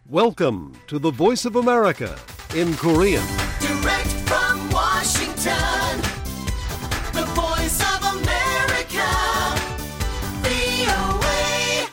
Welcome to the Voice of America in Korean. Direct from Washington, the Voice of America, VOA.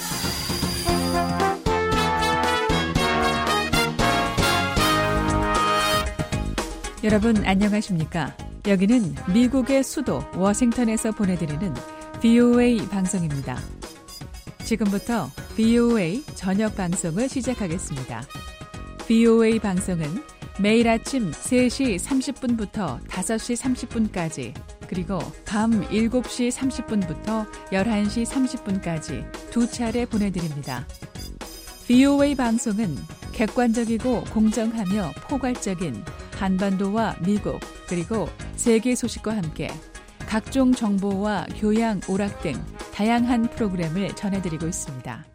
여러분 안녕하십니까? 여기는 미국의 수도 워싱턴에서 보내드리는 VOA 방송입니다. 지금부터 VOA 저녁 방송을 시작하겠습니다. VOA 방송은 매일 아침 3시 30분부터 5시 30분까지 그리고 밤 7시 30분부터 11시 30분까지 두 차례 보내드립니다. VOA 방송은 객관적이고 공정하며 포괄적인 한반도와 미국 그리고 세계 소식과 함께 각종 정보와 교양, 오락 등 다양한 프로그램을 전해드리고 있습니다.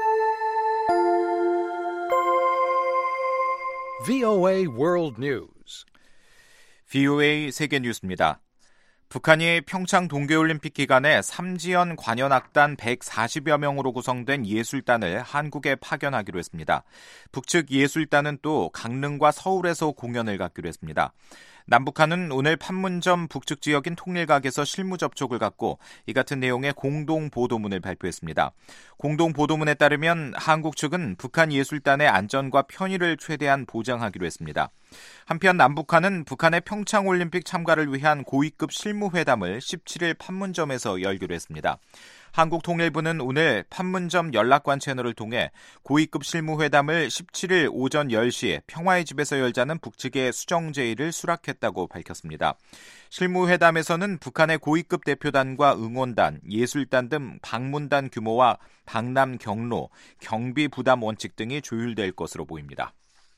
VOA World News. VOA 세계 뉴스입니다. 북한이 평창 동계올림픽 기간에 삼지연 관현악단 140여 명으로 구성된 예술단을 한국에 파견하기로 했습니다. 북측 예술단은 또 강릉과 서울에서 공연을 갖기로 했습니다. 남북한은 오늘 판문점 북측 지역인 통일각에서 실무 접촉을 갖고 이 같은 내용의 공동보도문을 발표했습니다. 공동보도문에 따르면 한국 측은 북한 예술단의 안전과 편의를 최대한 보장하기로 했습니다. 한편 남북한은 북한의 평창올림픽 참가를 위한 고위급 실무회담을 17일 판문점에서 열기로 했습니다. 한국통일부는 오늘 판문점 연락관 채널을 통해 고위급 실무회담을 17일 오전 10시에 평화의 집에서 열자는 북측의 수정 제의를 수락했다고 밝혔습니다. 실무회담에서는 북한의 고위급 대표단과 응원단, 예술단 등 방문단 규모와 방남 경로, 경비 부담 원칙 등이 조율될 것으로 보입니다.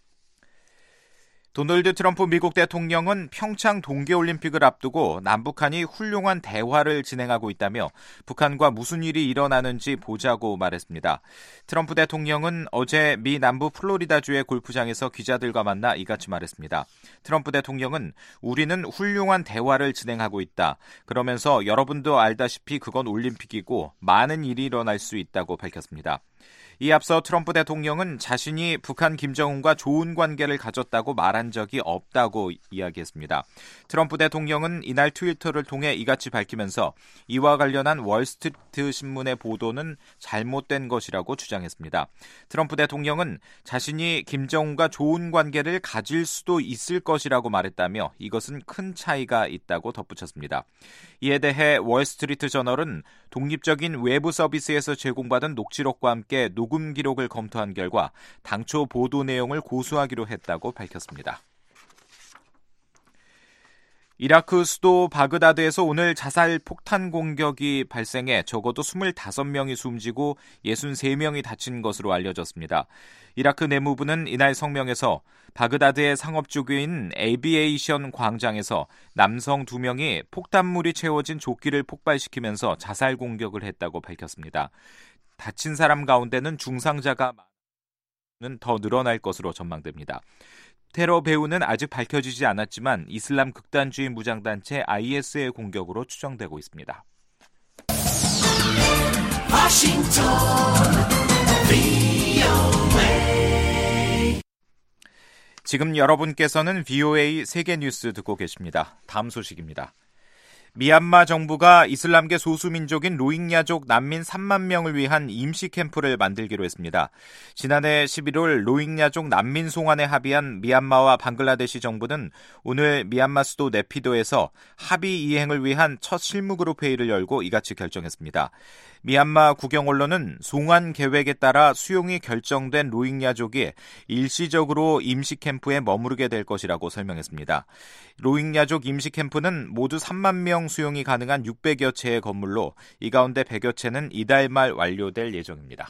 도널드 트럼프 미국 대통령은 평창 동계올림픽을 앞두고 남북한이 훌륭한 대화를 진행하고 있다며 북한과 무슨 일이 일어나는지 보자고 말했습니다. 트럼프 대통령은 어제 미 남부 플로리다주의 골프장에서 기자들과 만나 이같이 말했습니다. 트럼프 대통령은 우리는 훌륭한 대화를 진행하고 있다. 그러면서 여러분도 알다시피 그건 올림픽이고 많은 일이 일어날 수 있다고 밝혔습니다. 이 앞서 트럼프 대통령은 자신이 북한 김정은과 좋은 관계를 가졌다고 말한 적이 없다고 이야기했습니다. 트럼프 대통령은 이날 트위터를 통해 이같이 밝히면서 이와 관련한 월스트리트 신문의 보도는 잘못된 것이라고 주장했습니다. 트럼프 대통령은 자신이 김정은과 좋은 관계를 가질 수도 있을 것이라고 말했다며 이것은 큰 차이가 있다고 덧붙였습니다. 이에 대해 월스트리트 저널은 독립적인 외부 서비스에서 제공받은 녹취록과 함께 녹음 기록을 검토한 결과 당초 보도 내용을 고수하기로 했다고 밝혔습니다. 이라크 수도 바그다드에서 오늘 자살 폭탄 공격이 발생해 적어도 25명이 숨지고 63명이 다친 것으로 알려졌습니다. 이라크 내무부는 이날 성명에서 바그다드의 상업주교인 에비에이션 광장에서 남성 2명이 폭탄물이 채워진 조끼를 폭발시키면서 자살 공격을 했다고 밝혔습니다. 다친 사람 가운데는 중상자가 더 늘어날 것으로 전망됩니다. 테러 배후는 아직 밝혀지지 않았지만 이슬람 극단주의 무장단체 IS의 공격으로 추정되고 있습니다. Washington, VOA. 지금 여러분께서는 VOA 세계 뉴스 듣고 계십니다. 다음 소식입니다. 미얀마 정부가 이슬람계 소수민족인 로힝야족 난민 3만 명을 위한 임시 캠프를 만들기로 했습니다. 지난해 11월 로힝야족 난민 송환에 합의한 미얀마와 방글라데시 정부는 오늘 미얀마 수도 네피도에서 합의 이행을 위한 첫 실무그룹 회의를 열고 이같이 결정했습니다. 미얀마 국영 언론은 송환 계획에 따라 수용이 결정된 로힝야족이 일시적으로 임시 캠프에 머무르게 될 것이라고 설명했습니다. 로힝야족 임시 캠프는 모두 3만 명 수용이 가능한 600여 채의 건물로 이 가운데 100여 채는 이달 말 완료될 예정입니다.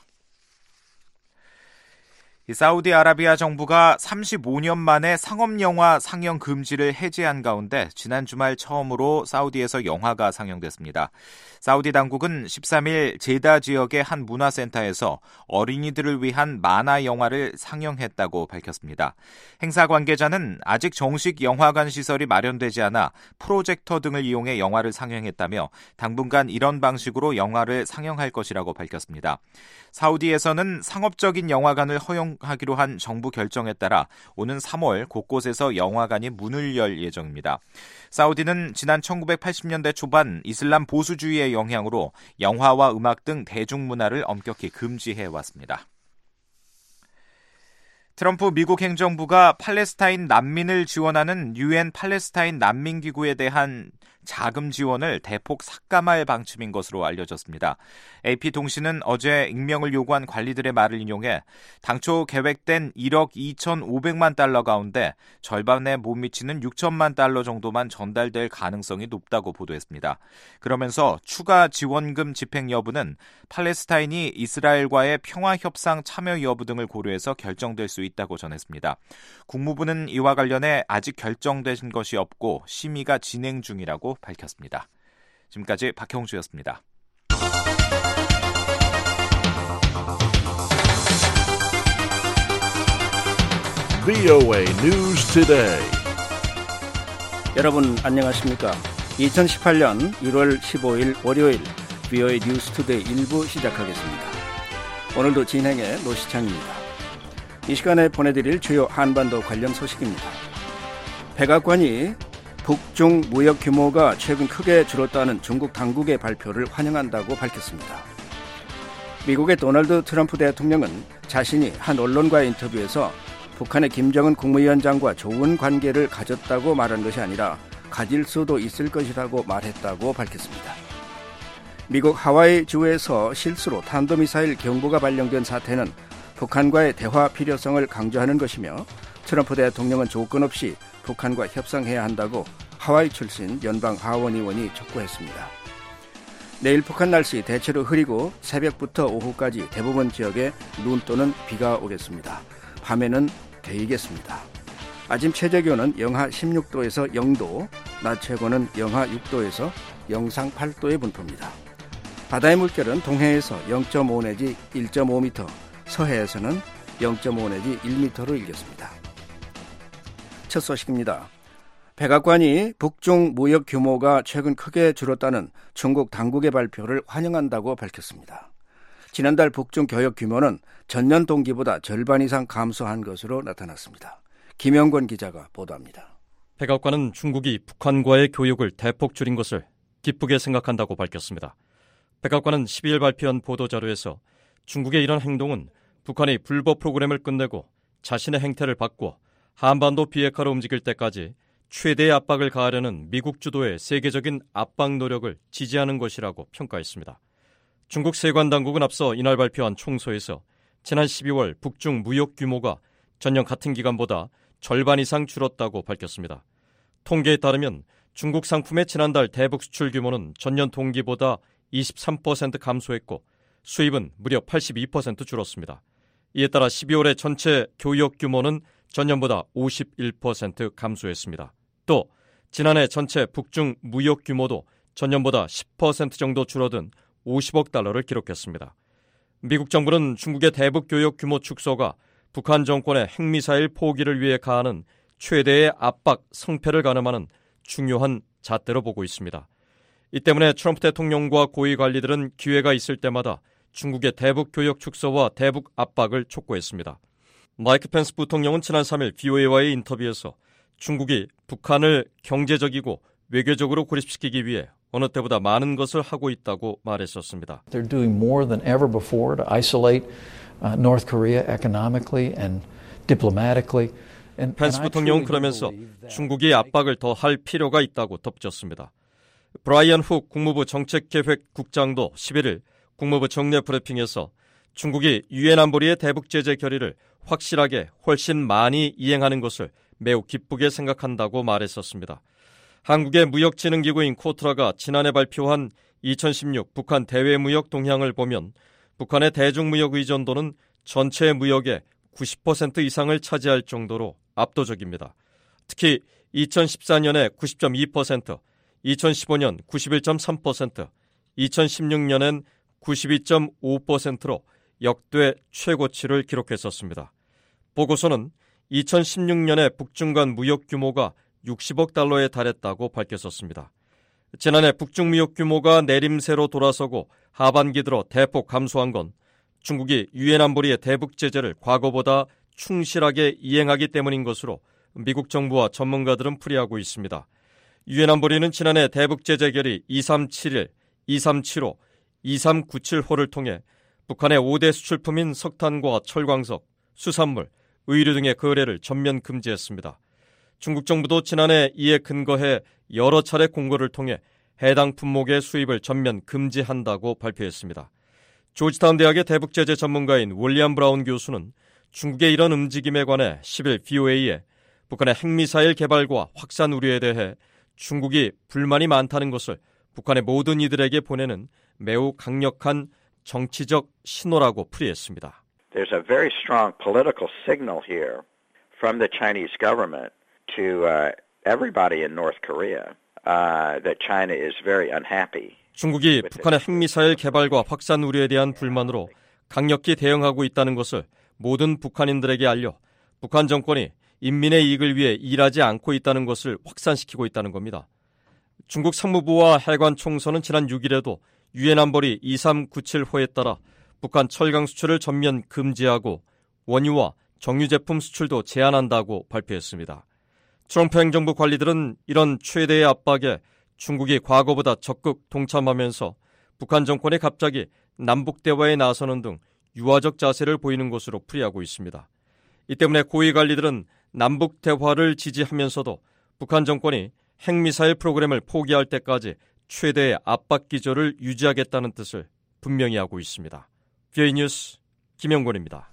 사우디아라비아 정부가 35년 만에 상업영화 상영 금지를 해제한 가운데 지난 주말 처음으로 사우디에서 영화가 상영됐습니다. 사우디 당국은 13일 제다 지역의 한 문화센터에서 어린이들을 위한 만화 영화를 상영했다고 밝혔습니다. 행사 관계자는 아직 정식 영화관 시설이 마련되지 않아 프로젝터 등을 이용해 영화를 상영했다며 당분간 이런 방식으로 영화를 상영할 것이라고 밝혔습니다. 사우디에서는 상업적인 영화관을 수용하기로 한 정부 결정에 따라 오는 3월 곳곳에서 영화관이 문을 열 예정입니다. 사우디는 지난 1980년대 초반 이슬람 보수주의의 영향으로 영화와 음악 등 대중문화를 엄격히 금지해 왔습니다. 트럼프 미국 행정부가 팔레스타인 난민을 지원하는 UN 팔레스타인 난민기구에 대한 자금 지원을 대폭 삭감할 방침인 것으로 알려졌습니다. AP통신은 어제 익명을 요구한 관리들의 말을 인용해 당초 계획된 1억 2,500만 달러 가운데 절반에 못 미치는 6천만 달러 정도만 전달될 가능성이 높다고 보도했습니다. 그러면서 추가 지원금 집행 여부는 팔레스타인이 이스라엘과의 평화협상 참여 여부 등을 고려해서 결정될 수 있다고 전했습니다. 국무부는 이와 관련해 아직 결정된 것이 없고 심의가 진행 중이라고 밝혔습니다. 지금까지 박형주였습니다. VOA News Today. 여러분 안녕하십니까? 2018년 1월 15일 월요일 VOA 뉴스 투데이 1부 시작하겠습니다. 오늘도 진행의 노시창입니다. 이 시간에 보내드릴 주요 한반도 관련 소식입니다. 백악관이 북중 무역 규모가 최근 크게 줄었다는 중국 당국의 발표를 환영한다고 밝혔습니다. 미국의 도널드 트럼프 대통령은 자신이 한 언론과의 인터뷰에서 북한의 김정은 국무위원장과 좋은 관계를 가졌다고 말한 것이 아니라 가질 수도 있을 것이라고 말했다고 밝혔습니다. 미국 하와이 주에서 실수로 탄도미사일 경보가 발령된 사태는 북한과의 대화 필요성을 강조하는 것이며 트럼프 대통령은 조건 없이 북한과 협상해야 한다고 하와이 출신 연방 하원 의원이 촉구했습니다. 내일 북한 날씨 대체로 흐리고 새벽부터 오후까지 대부분 지역에 눈 또는 비가 오겠습니다. 밤에는 개이겠습니다. 아침 최저기온은 영하 16도에서 0도, 낮 최고는 영하 6도에서 영상 8도의 분포입니다. 바다의 물결은 동해에서 0.5 내지 1.5m, 서해에서는 0.5 내지 1m로 일겠습니다. 첫 소식입니다. 백악관이 북중 무역 규모가 최근 크게 줄었다는 중국 당국의 발표를 환영한다고 밝혔습니다. 지난달 북중 교역 규모는 전년 동기보다 절반 이상 감소한 것으로 나타났습니다. 김영권 기자가 보도합니다. 백악관은 중국이 북한과의 교역을 대폭 줄인 것을 기쁘게 생각한다고 밝혔습니다. 백악관은 12일 발표한 보도자료에서 중국의 이런 행동은 북한이 불법 프로그램을 끝내고 자신의 행태를 바꿔 한반도 비핵화로 움직일 때까지 최대의 압박을 가하려는 미국 주도의 세계적인 압박 노력을 지지하는 것이라고 평가했습니다. 중국 세관 당국은 앞서 이날 발표한 총서에서 지난 12월 북중 무역 규모가 전년 같은 기간보다 절반 이상 줄었다고 밝혔습니다. 통계에 따르면 중국 상품의 지난달 대북 수출 규모는 전년 동기보다 23% 감소했고 수입은 무려 82% 줄었습니다. 이에 따라 12월의 전체 교역 규모는 전년보다 51% 감소했습니다. 또 지난해 전체 북중 무역 규모도 전년보다 10% 정도 줄어든 50억 달러를 기록했습니다. 미국 정부는 중국의 대북 교역 규모 축소가 북한 정권의 핵미사일 포기를 위해 가하는 최대의 압박 성패를 가늠하는 중요한 잣대로 보고 있습니다. 이 때문에 트럼프 대통령과 고위 관리들은 기회가 있을 때마다 중국의 대북 교역 축소와 대북 압박을 촉구했습니다. 마이크 펜스 부통령은 지난 3일 VOA와의 인터뷰에서 중국이 북한을 경제적이고 외교적으로 고립시키기 위해 어느 때보다 많은 것을 하고 있다고 말했었습니다. They're doing more than ever before to isolate North Korea economically and diplomatically. 펜스 부통령은 그러면서 중국이 압박을 더 할 필요가 있다고 덧붙였습니다. 브라이언 훅 국무부 정책계획국장도 11일 국무부 정례 브리핑에서 중국이 유엔 안보리의 대북 제재 결의를 확실하게 훨씬 많이 이행하는 것을 매우 기쁘게 생각한다고 말했었습니다. 한국의 무역진흥기구인 코트라가 지난해 발표한 2016 북한 대외무역 동향을 보면 북한의 대중무역 의존도는 전체 무역의 90% 이상을 차지할 정도로 압도적입니다. 특히 2014년에 90.2%, 2015년 91.3%, 2016년엔 92.5%로 역대 최고치를 기록했었습니다. 보고서는 2016년에 북중 간 무역 규모가 60억 달러에 달했다고 밝혔었습니다. 지난해 북중 무역 규모가 내림세로 돌아서고 하반기 들어 대폭 감소한 건 중국이 유엔 안보리의 대북 제재를 과거보다 충실하게 이행하기 때문인 것으로 미국 정부와 전문가들은 풀이하고 있습니다. 유엔 안보리는 지난해 대북 제재 결의 2371, 2375, 2397호를 통해 북한의 5대 수출품인 석탄과 철광석, 수산물, 의류 등의 거래를 전면 금지했습니다. 중국 정부도 지난해 이에 근거해 여러 차례 공고를 통해 해당 품목의 수입을 전면 금지한다고 발표했습니다. 조지타운 대학의 대북 제재 전문가인 윌리엄 브라운 교수는 중국의 이런 움직임에 관해 10일 VOA에 북한의 핵미사일 개발과 확산 우려에 대해 중국이 불만이 많다는 것을 북한의 모든 이들에게 보내는 매우 강력한 정치적 신호라고 풀이했습니다. There's a very strong political signal here from the Chinese government to everybody in North Korea that China is very unhappy. 중국이 북한의 핵미사일 개발과 확산 우려에 대한 불만으로 강력히 대응하고 있다는 것을 모든 북한인들에게 알려 북한 정권이 인민의 이익을 위해 일하지 않고 있다는 것을 확산시키고 있다는 겁니다. 중국 상무부와 해관 총서는 지난 6일에도 유엔 안보리 2397호에 따라 북한 철강 수출을 전면 금지하고 원유와 정유 제품 수출도 제한한다고 발표했습니다. 트럼프 행정부 관리들은 이런 최대의 압박에 중국이 과거보다 적극 동참하면서 북한 정권이 갑자기 남북 대화에 나서는 등 유화적 자세를 보이는 것으로 풀이하고 있습니다. 이 때문에 고위 관리들은 남북 대화를 지지하면서도 북한 정권이 핵미사일 프로그램을 포기할 때까지 최대의 압박 기조를 유지하겠다는 뜻을 분명히 하고 있습니다. VOA 뉴스 김영권입니다.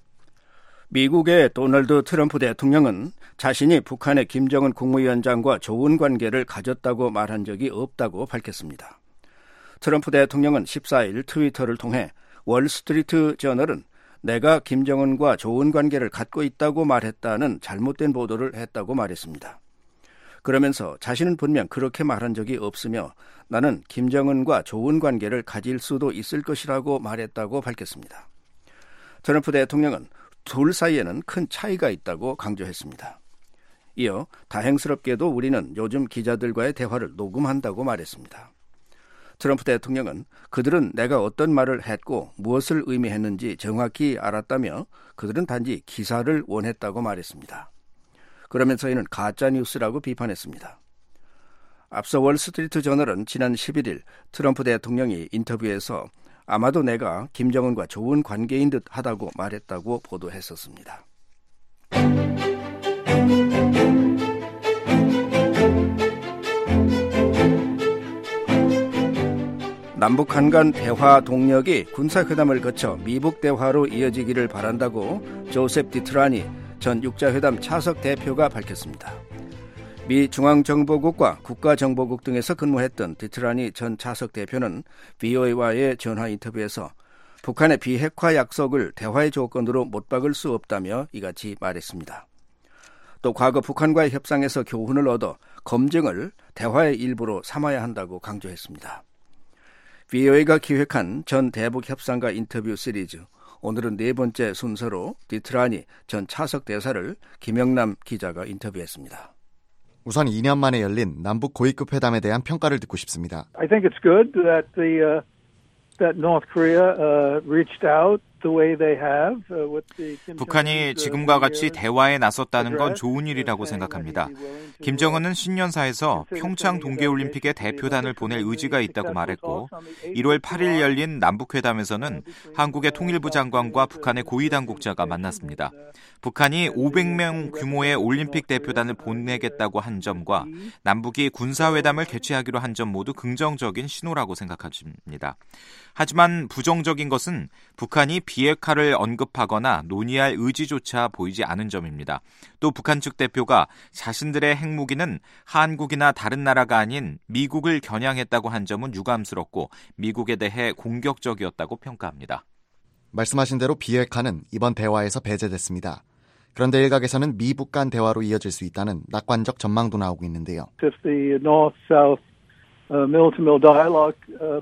미국의 도널드 트럼프 대통령은 자신이 북한의 김정은 국무위원장과 좋은 관계를 가졌다고 말한 적이 없다고 밝혔습니다. 트럼프 대통령은 14일 트위터를 통해 월스트리트 저널은 내가 김정은과 좋은 관계를 갖고 있다고 말했다는 잘못된 보도를 했다고 말했습니다. 그러면서 자신은 분명 그렇게 말한 적이 없으며 나는 김정은과 좋은 관계를 가질 수도 있을 것이라고 말했다고 밝혔습니다. 트럼프 대통령은 둘 사이에는 큰 차이가 있다고 강조했습니다. 이어 다행스럽게도 우리는 요즘 기자들과의 대화를 녹음한다고 말했습니다. 트럼프 대통령은 그들은 내가 어떤 말을 했고 무엇을 의미했는지 정확히 알았다며 그들은 단지 기사를 원했다고 말했습니다. 그러면서 이는 가짜뉴스라고 비판했습니다. 앞서 월스트리트 저널은 지난 11일 트럼프 대통령이 인터뷰에서 아마도 내가 김정은과 좋은 관계인 듯 하다고 말했다고 보도했었습니다. 남북한 간 대화 동력이 군사회담을 거쳐 미북 대화로 이어지기를 바란다고 조셉 디트라니 전 육자회담 차석 대표가 밝혔습니다. 미 중앙정보국과 국가정보국 등에서 근무했던 디트라니 전 차석 대표는 VOA와의 전화 인터뷰에서 북한의 비핵화 약속을 대화의 조건으로 못 박을 수 없다며 이같이 말했습니다. 또 과거 북한과의 협상에서 교훈을 얻어 검증을 대화의 일부로 삼아야 한다고 강조했습니다. VOA가 기획한 전 대북 협상가 인터뷰 시리즈, 오늘은 네 번째 순서로 디트라니 전 차석 대사를 김영남 기자가 인터뷰했습니다. 우선 2년 만에 열린 남북 고위급 회담에 대한 평가를 듣고 싶습니다. I think it's good that that North Korea reached out the way they have with the 북한이 지금과 같이 대화에 나섰다는 건 좋은 일이라고 생각합니다. 김정은은 신년사에서 평창 동계올림픽에 대표단을 보낼 의지가 있다고 말했고 1월 8일 열린 남북회담에서는 한국의 통일부 장관과 북한의 고위당국자가 만났습니다. 북한이 500명 규모의 올림픽 대표단을 보내겠다고 한 점과 남북이 군사회담을 개최하기로 한 점 모두 긍정적인 신호라고 생각합니다. 하지만 부정적인 것은 북한이 비핵화를 언급하거나 논의할 의지조차 보이지 않은 점입니다. 또 북한 측 대표가 자신들의 핵무기는 한국이나 다른 나라가 아닌 미국을 겨냥했다고 한 점은 유감스럽고 미국에 대해 공격적이었다고 평가합니다. 말씀하신 대로 비핵화는 이번 대화에서 배제됐습니다. 그런데 일각에서는 미북 간 대화로 이어질 수 있다는 낙관적 전망도 나오고 있는데요. If the North-South mill-to-mill dialogue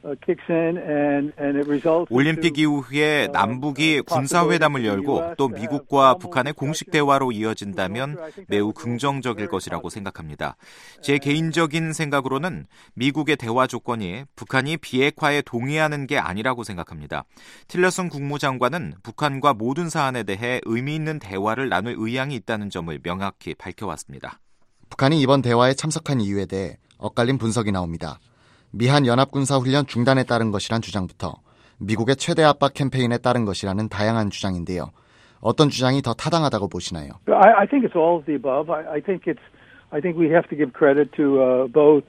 kicks in and it results. 올림픽 이후에 남북이 군사회담을 열고 또 미국과 북한의 공식 대화로 이어진다면 매우 긍정적일 것이라고 생각합니다. 제 개인적인 생각으로는 미국의 대화 조건이 북한이 비핵화에 동의하는 게 아니라고 생각합니다. 틸러슨 국무장관은 북한과 모든 사안에 대해 의미 있는 대화를 나눌 의향이 있다는 점을 명확히 밝혀왔습니다. 북한이 이번 대화에 참석한 이유에 대해 엇갈린 분석이 나옵니다. 미한 연합군사훈련 중단에 따른 것이란 주장부터 미국의 최대 압박 캠페인에 따른 것이라는 다양한 주장인데요. 어떤 주장이 더 타당하다고 보시나요? I think it's all of the above. I think we have to give credit to both,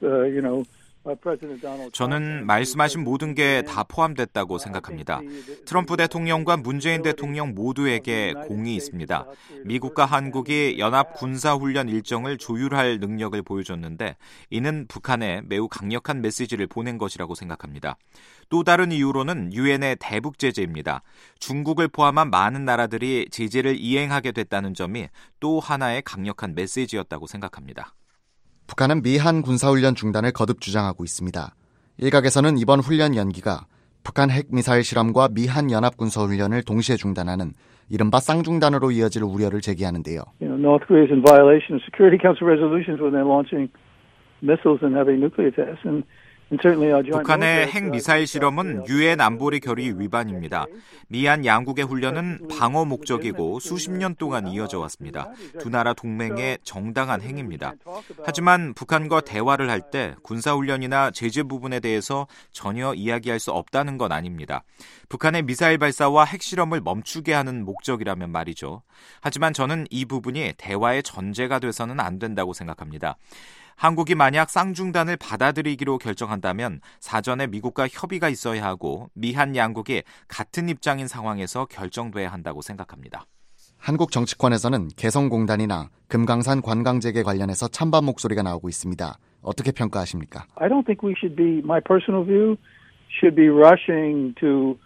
저는 말씀하신 모든 게 다 포함됐다고 생각합니다. 트럼프 대통령과 문재인 대통령 모두에게 공이 있습니다. 미국과 한국이 연합 군사훈련 일정을 조율할 능력을 보여줬는데 이는 북한에 매우 강력한 메시지를 보낸 것이라고 생각합니다. 또 다른 이유로는 유엔의 대북 제재입니다. 중국을 포함한 많은 나라들이 제재를 이행하게 됐다는 점이 또 하나의 강력한 메시지였다고 생각합니다. 북한은 미한 군사훈련 중단을 거듭 주장하고 있습니다. 일각에서는 이번 훈련 연기가 북한 핵미사일 실험과 미한 연합군사훈련을 동시에 중단하는 이른바 쌍중단으로 이어질 우려를 제기하는데요. North Korea is in violation of Security Council resolutions when they're launching missiles and having nuclear tests. 북한의 핵미사일 실험은 유엔 안보리 결의 위반입니다. 미한 양국의 훈련은 방어 목적이고 수십 년 동안 이어져 왔습니다. 두 나라 동맹의 정당한 행위입니다. 하지만 북한과 대화를 할 때 군사훈련이나 제재 부분에 대해서 전혀 이야기할 수 없다는 건 아닙니다. 북한의 미사일 발사와 핵실험을 멈추게 하는 목적이라면 말이죠. 하지만 저는 이 부분이 대화의 전제가 돼서는 안 된다고 생각합니다. 한국이 만약 쌍중단을 받아들이기로 결정한다면 사전에 미국과 협의가 있어야 하고 미한 양국이 같은 입장인 상황에서 결정돼야 한다고 생각합니다. 한국 정치권에서는 개성공단이나 금강산 관광재개 관련해서 찬반 목소리가 나오고 있습니다. 어떻게 평가하십니까? I don't think we should be, my personal view, should be rushing to,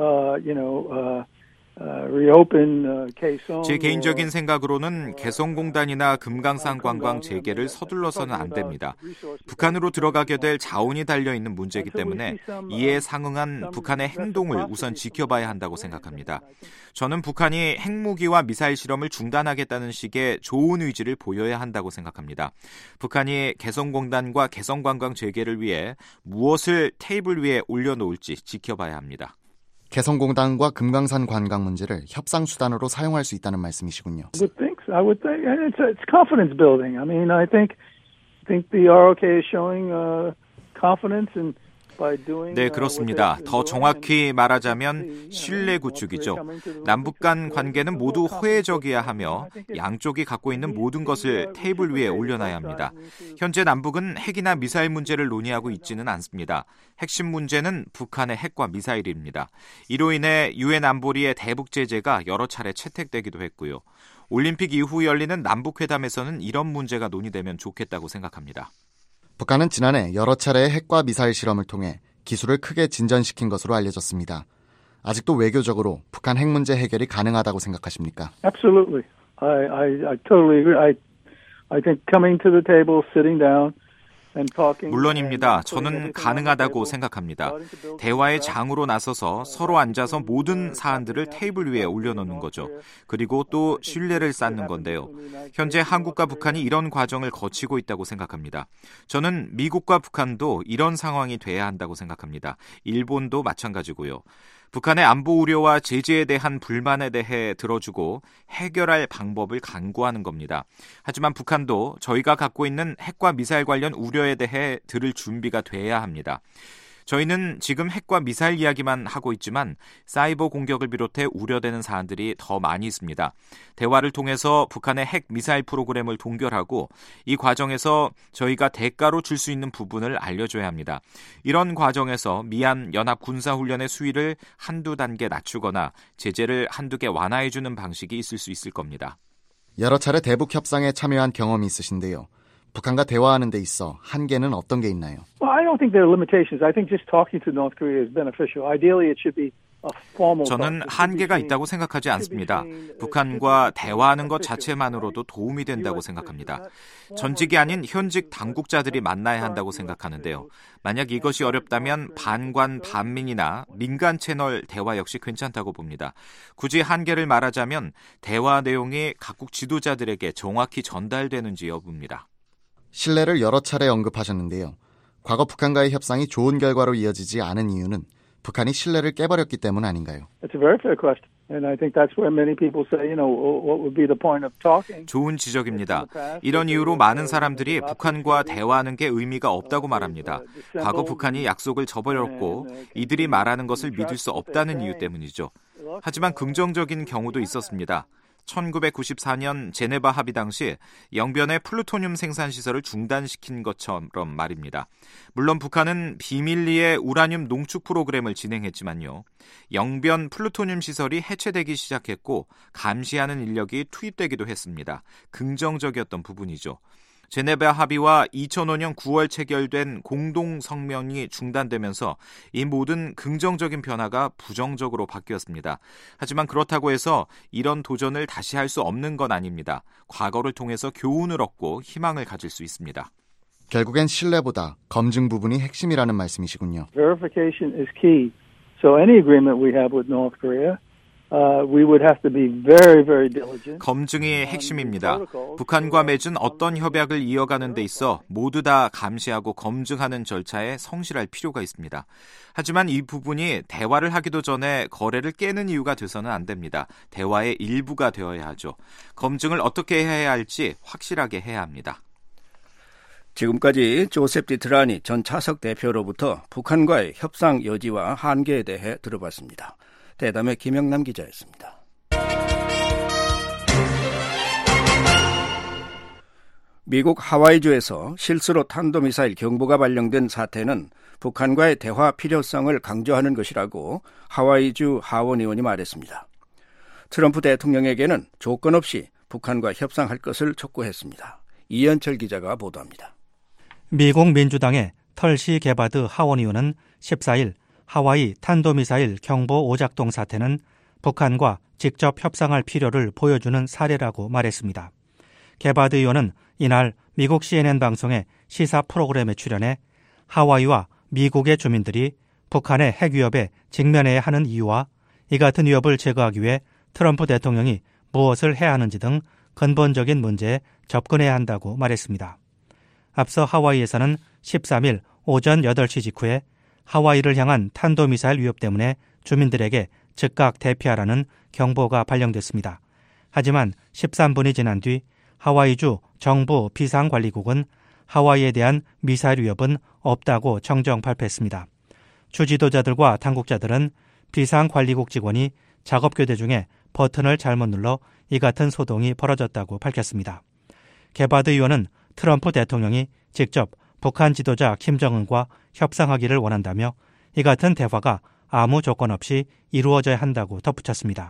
제 개인적인 생각으로는 개성공단이나 금강산 관광 재개를 서둘러서는 안 됩니다. 북한으로 들어가게 될 자원이 달려있는 문제이기 때문에 이에 상응한 북한의 행동을 우선 지켜봐야 한다고 생각합니다. 저는 북한이 핵무기와 미사일 실험을 중단하겠다는 식의 좋은 의지를 보여야 한다고 생각합니다. 북한이 개성공단과 개성관광 재개를 위해 무엇을 테이블 위에 올려놓을지 지켜봐야 합니다. 개성공단과 금강산 관광 문제를 협상 수단으로 사용할 수 있다는 말씀이시군요. I would think, and it's confidence building. I mean, I think the ROK is showing confidence in. 네, 그렇습니다. 더 정확히 말하자면 신뢰 구축이죠. 남북 간 관계는 모두 호혜적이어야 하며 양쪽이 갖고 있는 모든 것을 테이블 위에 올려놔야 합니다. 현재 남북은 핵이나 미사일 문제를 논의하고 있지는 않습니다. 핵심 문제는 북한의 핵과 미사일입니다. 이로 인해 유엔 안보리의 대북 제재가 여러 차례 채택되기도 했고요. 올림픽 이후 열리는 남북회담에서는 이런 문제가 논의되면 좋겠다고 생각합니다. 북한은 지난해 여러 차례의 핵과 미사일 실험을 통해 기술을 크게 진전시킨 것으로 알려졌습니다. 아직도 외교적으로 북한 핵 문제 해결이 가능하다고 생각하십니까? Absolutely. I totally agree. I think coming to the table, sitting down and talking. 물론입니다. 저는 가능하다고 생각합니다. 대화의 장으로 나서서 서로 앉아서 모든 사안들을 테이블 위에 올려놓는 거죠. 그리고 또 신뢰를 쌓는 건데요. 현재 한국과 북한이 이런 과정을 거치고 있다고 생각합니다. 저는 미국과 북한도 이런 상황이 돼야 한다고 생각합니다. 일본도 마찬가지고요. 북한의 안보 우려와 제재에 대한 불만에 대해 들어주고 해결할 방법을 강구하는 겁니다. 하지만 북한도 저희가 갖고 있는 핵과 미사일 관련 우려에 대해 들을 준비가 돼야 합니다. 저희는 지금 핵과 미사일 이야기만 하고 있지만 사이버 공격을 비롯해 우려되는 사안들이 더 많이 있습니다. 대화를 통해서 북한의 핵 미사일 프로그램을 동결하고 이 과정에서 저희가 대가로 줄 수 있는 부분을 알려줘야 합니다. 이런 과정에서 미한 연합 군사훈련의 수위를 한두 단계 낮추거나 제재를 한두 개 완화해주는 방식이 있을 수 있을 겁니다. 여러 차례 대북 협상에 참여한 경험이 있으신데요. 북한과 대화하는 데 있어 한계는 어떤 게 있나요? Well, I don't think there are limitations. I think just talking to North Korea is beneficial. Ideally, it should be 저는 한계가 있다고 생각하지 않습니다. 북한과 대화하는 것 자체만으로도 도움이 된다고 생각합니다. 전직이 아닌 현직 당국자들이 만나야 한다고 생각하는데요. 만약 이것이 어렵다면 반관 반민이나 민간 채널 대화 역시 괜찮다고 봅니다. 굳이 한계를 말하자면 대화 내용이 각국 지도자들에게 정확히 전달되는지 여부입니다. 신뢰를 여러 차례 언급하셨는데요. 과거 북한과의 협상이 좋은 결과로 이어지지 않은 이유는 북한이 신뢰를 깨버렸기 때문 아닌가요? It's a very fair question. And I think that's where many people say, what would be the point of talking? 좋은 지적입니다. 이런 이유로 많은 사람들이 북한과 대화하는 게 의미가 없다고 말합니다. 과거 북한이 약속을 저버렸고 이들이 말하는 것을 믿을 수 없다는 이유 때문이죠. 하지만 긍정적인 경우도 있었습니다. 1994년 제네바 합의 당시 영변의 플루토늄 생산 시설을 중단시킨 것처럼 말입니다. 물론 북한은 비밀리에 우라늄 농축 프로그램을 진행했지만요. 영변 플루토늄 시설이 해체되기 시작했고 감시하는 인력이 투입되기도 했습니다. 긍정적이었던 부분이죠. 제네바 합의와 2005년 9월 체결된 공동성명이 중단되면서 이 모든 긍정적인 변화가 부정적으로 바뀌었습니다. 하지만 그렇다고 해서 이런 도전을 다시 할 수 없는 건 아닙니다. 과거를 통해서 교훈을 얻고 희망을 가질 수 있습니다. 결국엔 신뢰보다 검증 부분이 핵심이라는 말씀이시군요. Verification is key. So any agreement we have with North Korea, we would have to be very, very diligent. 검증이 핵심입니다. 북한과 맺은 어떤 협약을 이어가는 데 있어 모두 다 감시하고 검증하는 절차에 성실할 필요가 있습니다. 하지만 이 부분이 대화를 하기도 전에 거래를 깨는 이유가 돼서는 안 됩니다. 대화의 일부가 되어야 하죠. 검증을 어떻게 해야 할지 확실하게 해야 합니다. 지금까지 조셉 디트라니 전 차석 대표로부터 북한과의 협상 여지와 한계에 대해 들어봤습니다. 대담의 김영남 기자였습니다. 미국 하와이주에서 실수로 탄도미사일 경보가 발령된 사태는 북한과의 대화 필요성을 강조하는 것이라고 하와이주 하원 의원이 말했습니다. 트럼프 대통령에게는 조건 없이 북한과 협상할 것을 촉구했습니다. 이현철 기자가 보도합니다. 미국 민주당의 털시 게바드 하원 의원은 14일 하와이 탄도미사일 경보 오작동 사태는 북한과 직접 협상할 필요를 보여주는 사례라고 말했습니다. 게바드 의원은 이날 미국 CNN 방송의 시사 프로그램에 출연해 하와이와 미국의 주민들이 북한의 핵 위협에 직면해야 하는 이유와 이 같은 위협을 제거하기 위해 트럼프 대통령이 무엇을 해야 하는지 등 근본적인 문제에 접근해야 한다고 말했습니다. 앞서 하와이에서는 13일 오전 8시 직후에 하와이를 향한 탄도미사일 위협 때문에 주민들에게 즉각 대피하라는 경보가 발령됐습니다. 하지만 13분이 지난 뒤 하와이주 정부 비상관리국은 하와이에 대한 미사일 위협은 없다고 정정 발표했습니다. 주 지도자들과 당국자들은 비상관리국 직원이 작업교대 중에 버튼을 잘못 눌러 이 같은 소동이 벌어졌다고 밝혔습니다. 게바드 의원은 트럼프 대통령이 직접 북한 지도자 김정은과 협상하기를 원한다며 이 같은 대화가 아무 조건 없이 이루어져야 한다고 덧붙였습니다.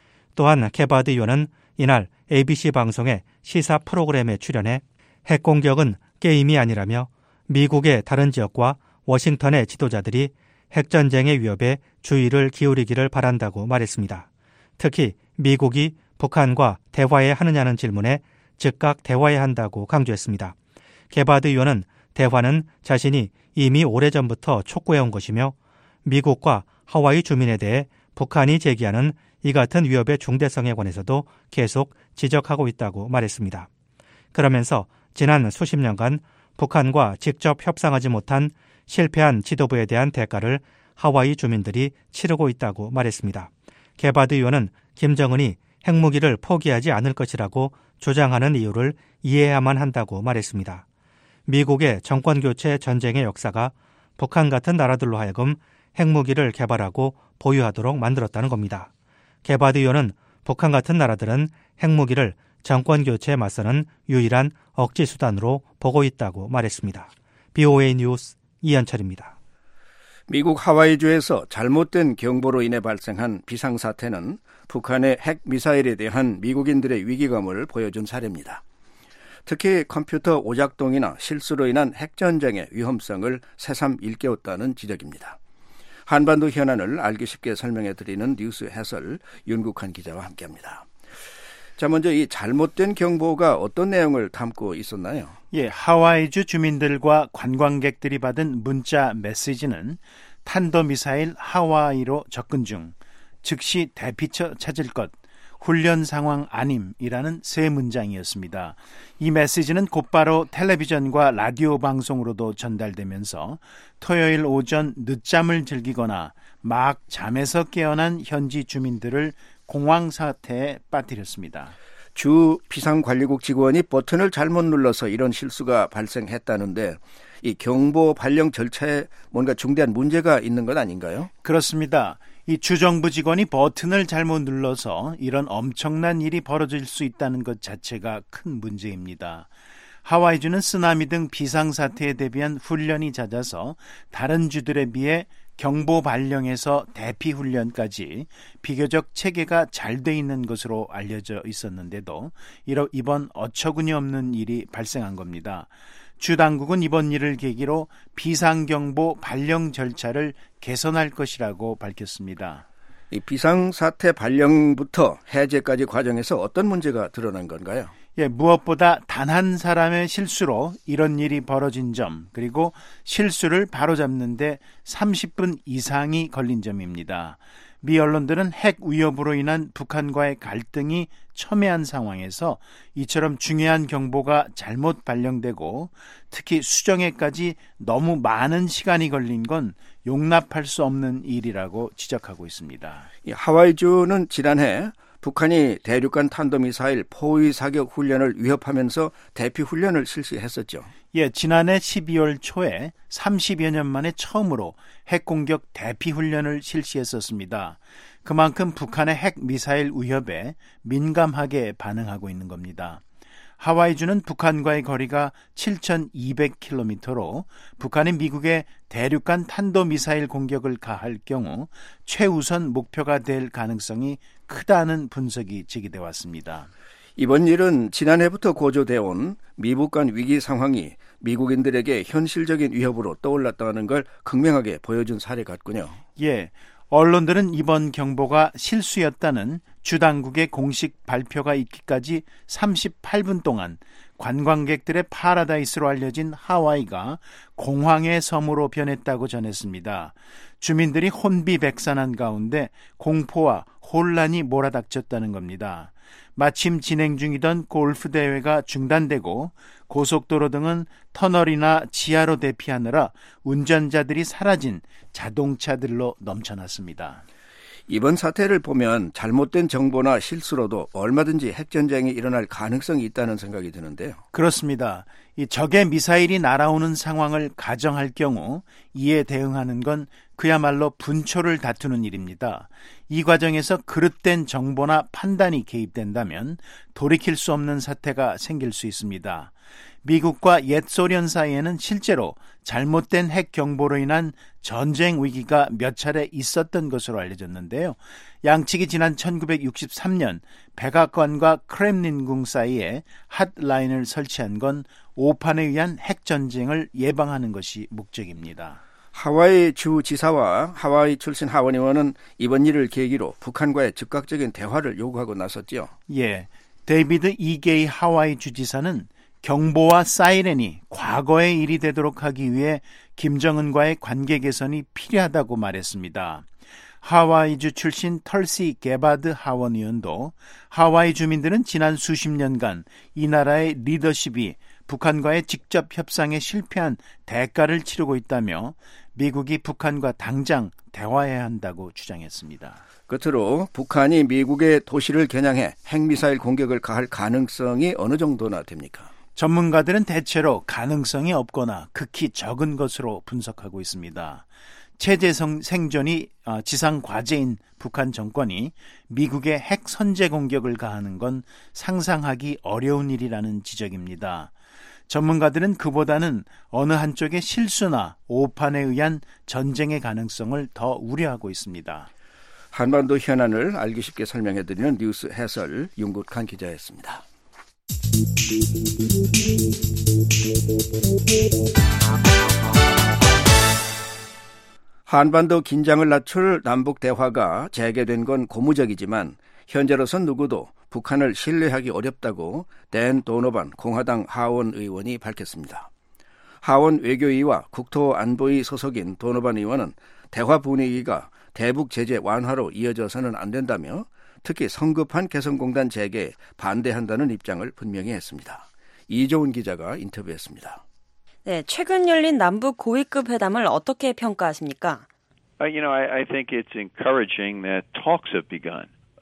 또한 게바드 의원은 이날 ABC 방송의 시사 프로그램에 출연해 핵공격은 게임이 아니라며 미국의 다른 지역과 워싱턴의 지도자들이 핵전쟁의 위협에 주의를 기울이기를 바란다고 말했습니다. 특히 미국이 북한과 대화해야 하느냐는 질문에 즉각 대화해야 한다고 강조했습니다. 게바드 의원은 대화는 자신이 이미 오래전부터 촉구해온 것이며 미국과 하와이 주민에 대해 북한이 제기하는 이 같은 위협의 중대성에 관해서도 계속 지적하고 있다고 말했습니다. 그러면서 지난 수십 년간 북한과 직접 협상하지 못한 실패한 지도부에 대한 대가를 하와이 주민들이 치르고 있다고 말했습니다. 게바드 의원은 김정은이 핵무기를 포기하지 않을 것이라고 주장하는 이유를 이해해야만 한다고 말했습니다. 미국의 정권교체 전쟁의 역사가 북한 같은 나라들로 하여금 핵무기를 개발하고 보유하도록 만들었다는 겁니다. 게바드 의원은 북한 같은 나라들은 핵무기를 정권교체에 맞서는 유일한 억지 수단으로 보고 있다고 말했습니다. BOA 뉴스 이현철입니다. 미국 하와이주에서 잘못된 경보로 인해 발생한 비상사태는 북한의 핵미사일에 대한 미국인들의 위기감을 보여준 사례입니다. 특히 컴퓨터 오작동이나 실수로 인한 핵전쟁의 위험성을 새삼 일깨웠다는 지적입니다. 한반도 현안을 알기 쉽게 설명해드리는 뉴스 해설 윤국한 기자와 함께합니다. 자, 먼저 이 잘못된 경보가 어떤 내용을 담고 있었나요? 예, 하와이주 주민들과 관광객들이 받은 문자 메시지는 탄도미사일 하와이로 접근 중, 즉시 대피처 찾을 것, 훈련 상황 아님이라는 세 문장이었습니다. 이 메시지는 곧바로 텔레비전과 라디오 방송으로도 전달되면서 토요일 오전 늦잠을 즐기거나 막 잠에서 깨어난 현지 주민들을 공황 사태에 빠뜨렸습니다. 주 비상관리국 직원이 버튼을 잘못 눌러서 이런 실수가 발생했다는데 이 경보 발령 절차에 뭔가 중대한 문제가 있는 건 아닌가요? 그렇습니다. 이 주정부 직원이 버튼을 잘못 눌러서 이런 엄청난 일이 벌어질 수 있다는 것 자체가 큰 문제입니다. 하와이주는 쓰나미 등 비상사태에 대비한 훈련이 잦아서 다른 주들에 비해 경보 발령에서 대피 훈련까지 비교적 체계가 잘 돼 있는 것으로 알려져 있었는데도 이번 어처구니 없는 일이 발생한 겁니다. 주 당국은 이번 일을 계기로 비상경보 발령 절차를 개선할 것이라고 밝혔습니다. 이 비상사태 발령부터 해제까지 과정에서 어떤 문제가 드러난 건가요? 예, 무엇보다 단 한 사람의 실수로 이런 일이 벌어진 점, 그리고 실수를 바로잡는데 30분 이상이 걸린 점입니다. 미 언론들은 핵 위협으로 인한 북한과의 갈등이 첨예한 상황에서 이처럼 중요한 경보가 잘못 발령되고 특히 수정에까지 너무 많은 시간이 걸린 건 용납할 수 없는 일이라고 지적하고 있습니다. 하와이주는 지난해 북한이 대륙간 탄도미사일 포위 사격 훈련을 위협하면서 대피 훈련을 실시했었죠. 예, 지난해 12월 초에 30여 년 만에 처음으로 핵공격 대피 훈련을 실시했었습니다. 그만큼 북한의 핵 미사일 위협에 민감하게 반응하고 있는 겁니다. 하와이주는 북한과의 거리가 7,200km로 북한이 미국의 대륙간 탄도미사일 공격을 가할 경우 최우선 목표가 될 가능성이 크다는 분석이 제기돼 왔습니다. 이번 일은 지난해부터 고조되어 온 미북 간 위기 상황이 미국인들에게 현실적인 위협으로 떠올랐다는 걸 극명하게 보여준 사례 같군요. 예, 언론들은 이번 경보가 실수였다는 주당국의 공식 발표가 있기까지 38분 동안 관광객들의 파라다이스로 알려진 하와이가 공황의 섬으로 변했다고 전했습니다. 주민들이 혼비백산한 가운데 공포와 혼란이 몰아닥쳤다는 겁니다. 마침 진행 중이던 골프 대회가 중단되고 고속도로 등은 터널이나 지하로 대피하느라 운전자들이 사라진 자동차들로 넘쳐났습니다. 이번 사태를 보면 잘못된 정보나 실수로도 얼마든지 핵전쟁이 일어날 가능성이 있다는 생각이 드는데요. 그렇습니다. 이 적의 미사일이 날아오는 상황을 가정할 경우 이에 대응하는 건 그야말로 분초를 다투는 일입니다. 이 과정에서 그릇된 정보나 판단이 개입된다면 돌이킬 수 없는 사태가 생길 수 있습니다. 미국과 옛 소련 사이에는 실제로 잘못된 핵 경보로 인한 전쟁 위기가 몇 차례 있었던 것으로 알려졌는데요. 양측이 지난 1963년 백악관과 크렘린궁 사이에 핫라인을 설치한 건 오판에 의한 핵 전쟁을 예방하는 것이 목적입니다. 하와이 주 지사와 하와이 출신 하원 의원은 이번 일을 계기로 북한과의 즉각적인 대화를 요구하고 나섰죠. 예, 데이비드 이게이 하와이 주지사는 경보와 사이렌이 과거의 일이 되도록 하기 위해 김정은과의 관계 개선이 필요하다고 말했습니다. 하와이주 출신 털시 게바드 하원 의원도 하와이 주민들은 지난 수십 년간 이 나라의 리더십이 북한과의 직접 협상에 실패한 대가를 치르고 있다며 미국이 북한과 당장 대화해야 한다고 주장했습니다. 끝으로 북한이 미국의 도시를 겨냥해 핵미사일 공격을 가할 가능성이 어느 정도나 됩니까? 전문가들은 대체로 가능성이 없거나 극히 적은 것으로 분석하고 있습니다. 체제 생존이 지상 과제인 북한 정권이 미국의 핵 선제 공격을 가하는 건 상상하기 어려운 일이라는 지적입니다. 전문가들은 그보다는 어느 한쪽의 실수나 오판에 의한 전쟁의 가능성을 더 우려하고 있습니다. 한반도 현안을 알기 쉽게 설명해드리는 뉴스 해설 윤국한 기자였습니다. 한반도 긴장을 낮출 남북 대화가 재개된 건 고무적이지만 현재로선 누구도 북한을 신뢰하기 어렵다고 댄 도노반 공화당 하원 의원이 밝혔습니다. 하원 외교위와 국토안보위 소속인 도노반 의원은 대화 분위기가 대북 제재 완화로 이어져서는 안 된다며 특히 성급한 개성공단 재개에 반대한다는 입장을 분명히 했습니다. 이조은 기자가 인터뷰했습니다. 네, 최근 열린 남북 고위급 회담을 어떻게 평가하십니까? I think it's encouraging that talks have begun.